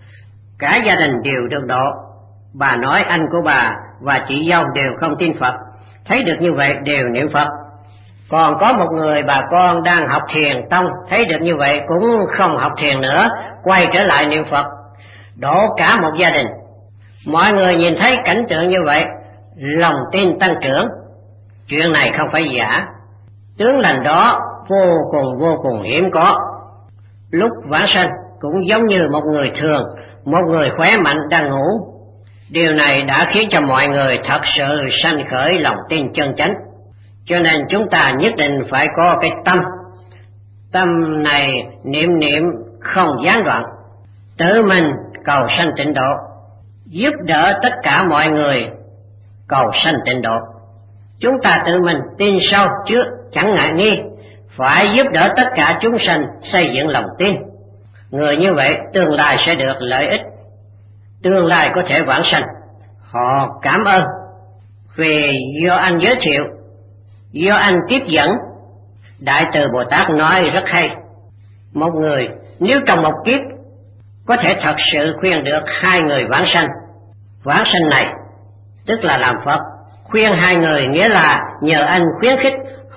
cả gia đình đều được độ. Bà nói anh của bà và chị dâu đều không tin Phật, thấy được như vậy đều niệm Phật. Còn có một người bà con đang học thiền tông, thấy được như vậy cũng không học thiền nữa, quay trở lại niệm Phật, đổ cả một gia đình. Mọi người nhìn thấy cảnh tượng như vậy, lòng tin tăng trưởng. Chuyện này không phải giả, tướng lành đó vô cùng vô cùng hiếm có. Lúc vãng sanh cũng giống như một người thường, một người khỏe mạnh đang ngủ. Điều này đã khiến cho mọi người thật sự sanh khởi lòng tin chân chánh. Cho nên chúng ta nhất định phải có cái tâm. Tâm này niệm niệm không gián đoạn, tự mình cầu sanh tịnh độ, giúp đỡ tất cả mọi người cầu sanh tịnh độ. Chúng ta tự mình tin sâu chứ chẳng ngại nghi, phải giúp đỡ tất cả chúng sanh xây dựng lòng tin. Người như vậy tương lai sẽ được lợi ích, tương lai có thể vãng sanh. Họ cảm ơn vì do anh giới thiệu, do anh tiếp dẫn. Đại từ Bồ Tát nói rất hay, một người nếu trong một kiếp có thể thật sự khuyên được hai người vãng sanh, vãng sanh này tức là làm Phật. Khuyên hai người nghĩa là nhờ anh khuyến khích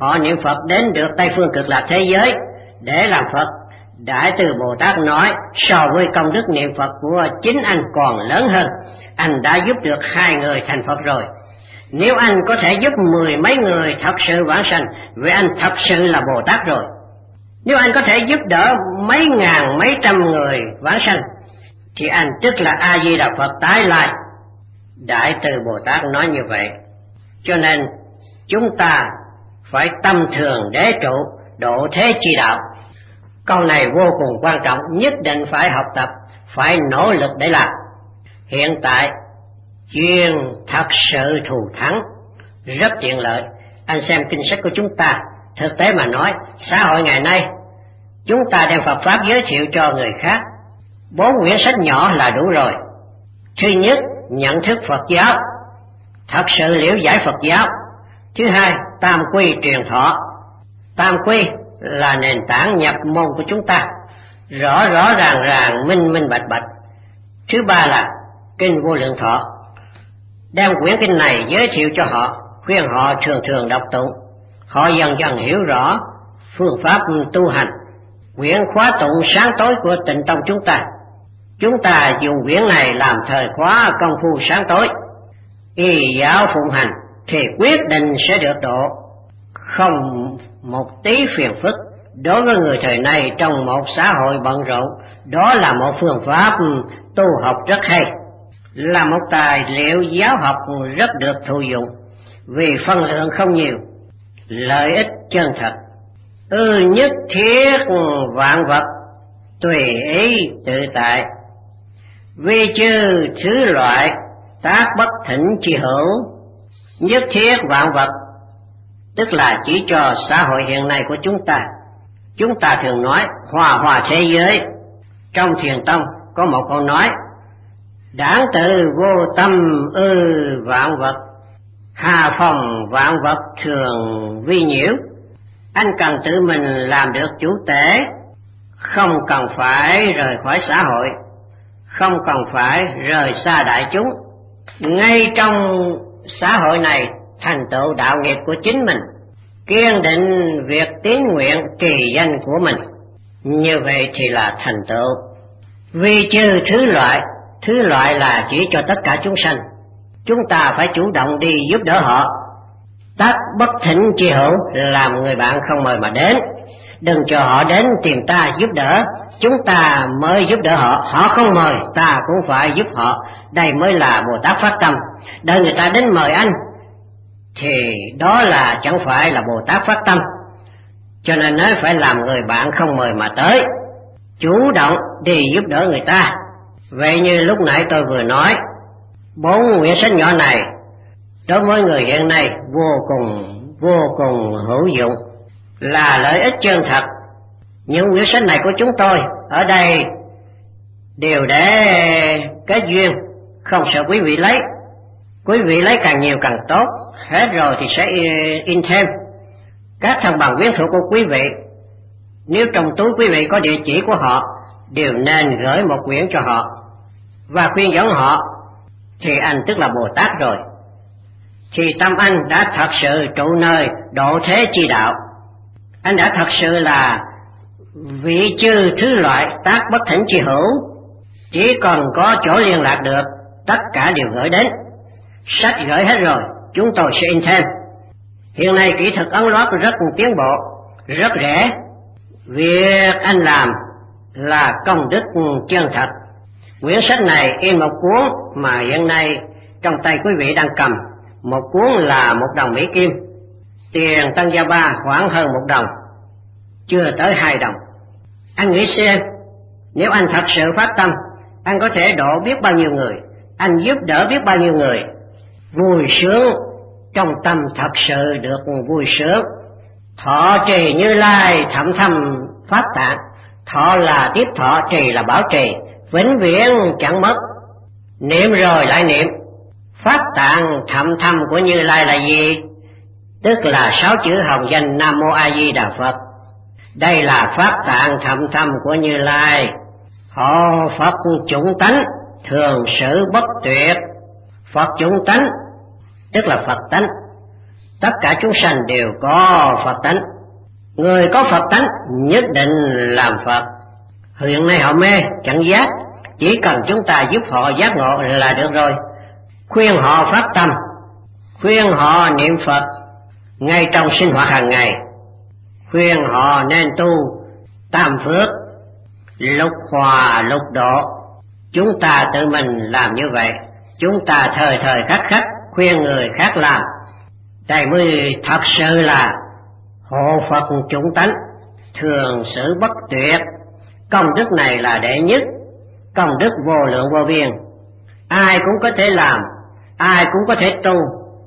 họ niệm Phật đến được Tây Phương Cực Lạc thế giới để làm Phật. Đại Từ Bồ Tát nói, so với công đức niệm Phật của chính anh còn lớn hơn. Anh đã giúp được hai người thành Phật rồi. Nếu anh có thể giúp mười mấy người thật sự vãng sanh, vậy anh thật sự là Bồ Tát rồi. Nếu anh có thể giúp đỡ mấy ngàn mấy trăm người vãng sanh, thì anh tức là A Di Đà Phật tái lai. Đại Từ Bồ Tát nói như vậy. Cho nên chúng ta phải tâm thường đế trụ, độ thế chi đạo. Câu này vô cùng quan trọng, nhất định phải học tập, phải nỗ lực để làm. Hiện tại duyên thật sự thù thắng, rất tiện lợi. Anh xem kinh sách của chúng ta, thực tế mà nói, xã hội ngày nay chúng ta đem Phật pháp giới thiệu cho người khác, bốn quyển sách nhỏ là đủ rồi. Thứ nhất, nhận thức Phật giáo, thật sự liễu giải Phật giáo. Thứ hai, tam quy truyền thọ. Tam quy là nền tảng nhập môn của chúng ta, rõ rõ ràng ràng, minh minh bạch bạch. Thứ ba là kinh Vô Lượng Thọ, đem quyển kinh này giới thiệu cho họ, khuyên họ thường thường đọc tụng, họ dần dần hiểu rõ phương pháp tu hành. Quyển khóa tụng sáng tối của Tịnh Tông chúng ta, chúng ta dùng quyển này làm thời khóa công phu sáng tối. Y giáo phụng hành thì quyết định sẽ được độ, không một tí phiền phức. Đối với người thời nay trong một xã hội bận rộn, đó là một phương pháp tu học rất hay, là một tài liệu giáo học rất được thụ dụng, vì phân lượng không nhiều, lợi ích chân thật. Ư nhất thiết vạn vật, tùy ý tự tại, vi chư thứ loại, tác bất thỉnh chi hữu. Nhất thiết vạn vật tức là chỉ cho xã hội hiện nay của chúng ta. Chúng ta thường nói hòa hòa thế giới. Trong Thiền Tông có một câu nói, đảng tự vô tâm ư vạn vật, hà phòng vạn vật thường vi nhiễu. Anh cần tự mình làm được chủ tể, không cần phải rời khỏi xã hội, không cần phải rời xa đại chúng. Ngay trong xã hội này thành tựu đạo nghiệp của chính mình, kiên định việc tín nguyện kỳ danh của mình, như vậy thì là thành tựu. Vì trừ thứ loại, thứ loại là chỉ cho tất cả chúng sanh, chúng ta phải chủ động đi giúp đỡ họ. Tác bất thỉnh chi hữu, làm người bạn không mời mà đến, đừng cho họ đến tìm ta giúp đỡ, chúng ta mới giúp đỡ họ. Họ không mời, ta cũng phải giúp họ. Đây mới là Bồ Tát phát tâm. Đợi người ta đến mời anh thì đó là chẳng phải là Bồ Tát phát tâm. Cho nên nói phải làm người bạn không mời mà tới, chủ động đi giúp đỡ người ta. Vậy như lúc nãy tôi vừa nói, bốn quyển sách nhỏ này đối với người hiện nay vô cùng vô cùng hữu dụng, là lợi ích chân thật. Những quyển sách này của chúng tôi ở đây đều để kết duyên, không sợ quý vị lấy. Quý vị lấy càng nhiều càng tốt, hết rồi thì sẽ in thêm. Các thằng bằng quyến thuộc của quý vị, nếu trong túi quý vị có địa chỉ của họ, đều nên gửi một quyển cho họ và khuyên dẫn họ, thì anh tức là Bồ Tát rồi. Thì tâm anh đã thật sự trụ nơi độ thế chi đạo. Anh đã thật sự là vị chư thứ loại, tác bất thỉnh chi hữu. Chỉ còn có chỗ liên lạc được, tất cả đều gửi đến. Sách gửi hết rồi, chúng tôi sẽ in thêm. Hiện nay kỹ thuật ấn loát rất tiến bộ, rất rẻ. Việc anh làm là công đức chân thật. Quyển sách này in một cuốn mà hiện nay trong tay quý vị đang cầm, một cuốn là một đồng Mỹ Kim, tiền Tăng Gia Ba khoảng hơn một đồng, chưa tới hai đồng. Anh nghĩ xem, nếu anh thật sự phát tâm, anh có thể độ biết bao nhiêu người, anh giúp đỡ biết bao nhiêu người, vui sướng trong tâm, thật sự được vui sướng. Thọ trì Như Lai thậm thâm pháp tạng. Thọ là tiếp thọ, trì là bảo trì, vĩnh viễn chẳng mất. Niệm rồi lại niệm. Pháp tạng thậm thâm của Như Lai là gì? Tức là sáu chữ hồng danh Nam Mô A Di Đà Phật. Đây là pháp tạng thậm thâm của Như Lai. Họ Phật chủng tánh, thường sự bất tuyệt. Phật chủng tánh tức là Phật tánh. tất cả chúng sanh đều có Phật tánh. Người có Phật tánh nhất định làm Phật. Hiện nay họ mê, chẳng giác, chỉ cần chúng ta giúp họ giác ngộ là được rồi. Khuyên họ phát tâm, khuyên họ niệm Phật ngay trong sinh hoạt hàng ngày, khuyên họ nên tu tam phước, lục hòa lục độ. Chúng ta tự mình làm như vậy, chúng ta thời thời khắc khắc khuyên người khác làm, đây mới thật sự là hộ Phật chúng tánh, thường xử bất tuyệt. Công đức này là đệ nhất, công đức vô lượng vô biên, ai cũng có thể làm, ai cũng có thể tu.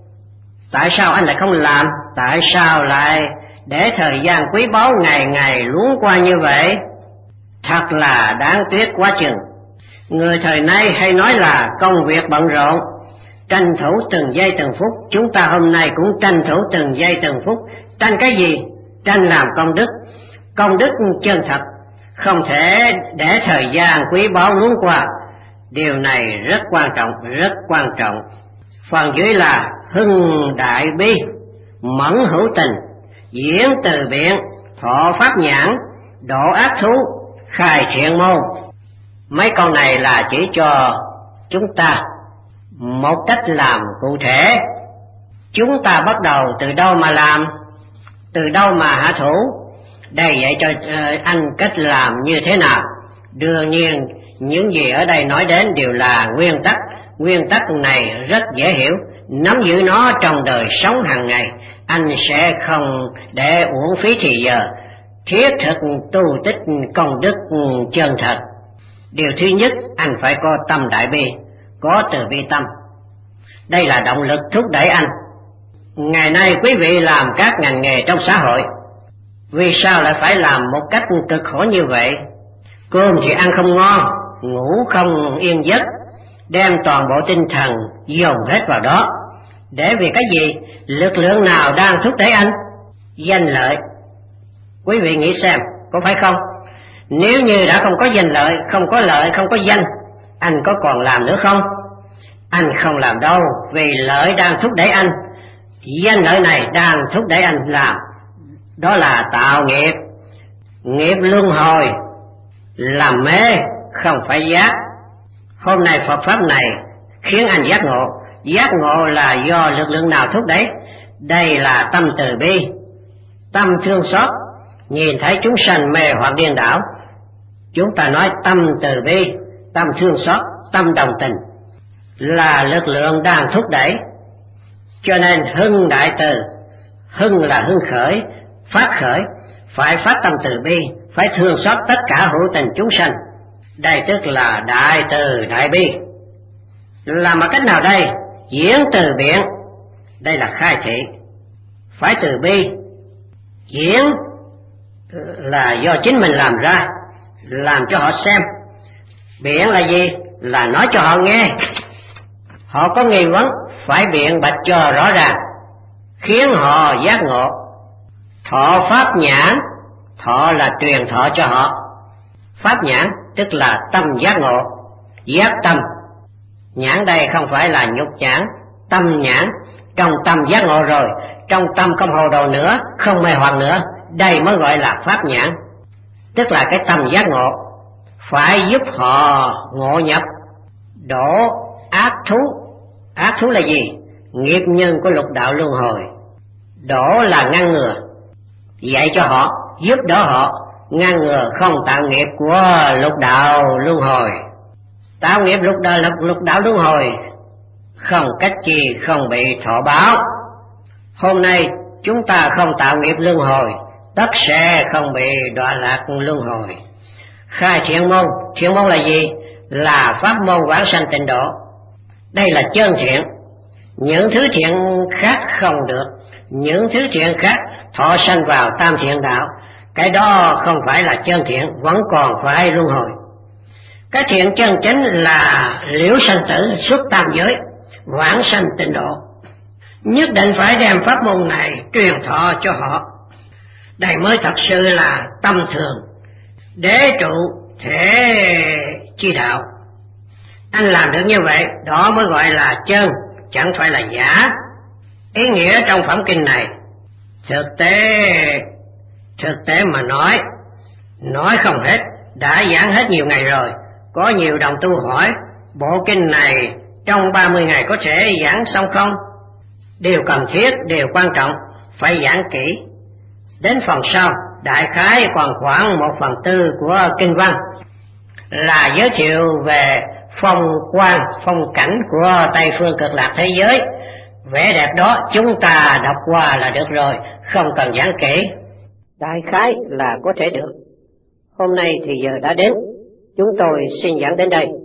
Tại sao anh lại không làm? Tại sao lại để thời gian quý báu ngày ngày luống qua như vậy? Thật là đáng tiếc quá chừng. Người thời nay hay nói là công việc bận rộn, tranh thủ từng giây từng phút. Chúng ta hôm nay cũng tranh thủ từng giây từng phút. Tranh cái gì? Tranh làm công đức. Công đức chân thật, không thể để thời gian quý báu luống qua. Điều này rất quan trọng, rất quan trọng. Phần dưới là hưng đại bi, mẫn hữu tình, diễn từ biện, thọ pháp nhãn, độ ác thú, khai thiện môn. Mấy câu này là chỉ cho chúng ta một cách làm cụ thể. Chúng ta bắt đầu từ đâu mà làm, từ đâu mà hạ thủ. Đây dạy cho uh, anh cách làm như thế nào. Đương nhiên những gì ở đây nói đến đều là nguyên tắc. Nguyên tắc này rất dễ hiểu, nắm giữ nó trong đời sống hàng ngày, anh sẽ không để uổng phí thì giờ, thiết thực tu tích công đức chân thật. Điều thứ nhất, anh phải có tâm đại bi, có từ bi tâm. Đây là động lực thúc đẩy anh. Ngày nay quý vị làm các ngành nghề trong xã hội, vì sao lại phải làm một cách cực khổ như vậy? Cơm thì ăn không ngon, ngủ không yên giấc, đem toàn bộ tinh thần dồn hết vào đó. Để vì cái gì? Lực lượng nào đang thúc đẩy anh? Danh lợi. Quý vị nghĩ xem, có phải không? Nếu như đã không có danh lợi, không có lợi, không có danh, anh có còn làm nữa không? Anh không làm đâu, vì lợi đang thúc đẩy anh. Danh lợi này đang thúc đẩy anh làm. Đó là tạo nghiệp, nghiệp luân hồi, làm mê, không phải giác. Hôm nay Phật Pháp này khiến anh giác ngộ. Giác ngộ là do lực lượng nào thúc đẩy? Đây là tâm từ bi, tâm thương xót, nhìn thấy chúng sanh mê hoặc điên đảo. Chúng ta nói tâm từ bi, tâm thương xót, tâm đồng tình là lực lượng đang thúc đẩy. Cho nên hưng đại từ, hưng là hưng khởi, phát khởi, phải phát tâm từ bi, phải thương xót tất cả hữu tình chúng sanh. Đây tức là đại từ đại bi. Làm bằng cách nào đây? Diễn từ biện, đây là khai thị. Phải từ bi, diễn là do chính mình làm ra, làm cho họ xem. Biện là gì? Là nói cho họ nghe. Họ có nghi vấn, phải biện bạch cho rõ ràng, khiến họ giác ngộ. Thọ pháp nhãn, thọ là truyền thọ cho họ. Pháp nhãn tức là tâm giác ngộ, giác tâm. Nhãn đây không phải là nhục nhãn, tâm nhãn. Trong tâm giác ngộ rồi, trong tâm không hồ đồ nữa, không mê hoặc nữa, đây mới gọi là pháp nhãn, tức là cái tâm giác ngộ. Phải giúp họ ngộ nhập, đổ ác thú. Ác thú là gì? Nghiệp nhân của lục đạo luân hồi. Đổ là ngăn ngừa, dạy cho họ, giúp đỡ họ ngăn ngừa không tạo nghiệp của lục đạo luân hồi. Tạo nghiệp lục đạo, lục, lục đạo luân hồi không cách chi không bị thọ báo. Hôm nay chúng ta không tạo nghiệp luân hồi, tất sẽ không bị đọa lạc luân hồi. Khai thiện môn, thiện môn là gì? Là pháp môn vãng sanh tịnh độ. Đây là chân thiện. Những thứ thiện khác không được, những thứ thiện khác thọ sanh vào tam thiện đạo, cái đó không phải là chân thiện, vẫn còn phải luân hồi. Cái thiện chân chính là liễu sanh tử, xuất tam giới, vãng sanh tịnh độ. Nhất định phải đem pháp môn này truyền thọ cho họ. Đây mới thật sự là tâm thường, đế trụ thể chi đạo. Anh làm được như vậy, đó mới gọi là chân, chẳng phải là giả. Ý nghĩa trong phẩm kinh này, thực tế, thực tế mà nói, nói không hết, đã giảng hết nhiều ngày rồi. Có nhiều đồng tu hỏi, bộ kinh này trong ba mươi ngày có thể giảng xong không? Điều cần thiết, điều quan trọng, phải giảng kỹ. Đến phần sau, đại khái còn khoảng một phần tư của kinh văn là giới thiệu về phong quang, phong cảnh của Tây phương cực lạc thế giới. Vẻ đẹp đó chúng ta đọc qua là được rồi, không cần giảng kỹ. Đại khái là có thể được. Hôm nay thì giờ đã đến, chúng tôi xin giảng đến đây.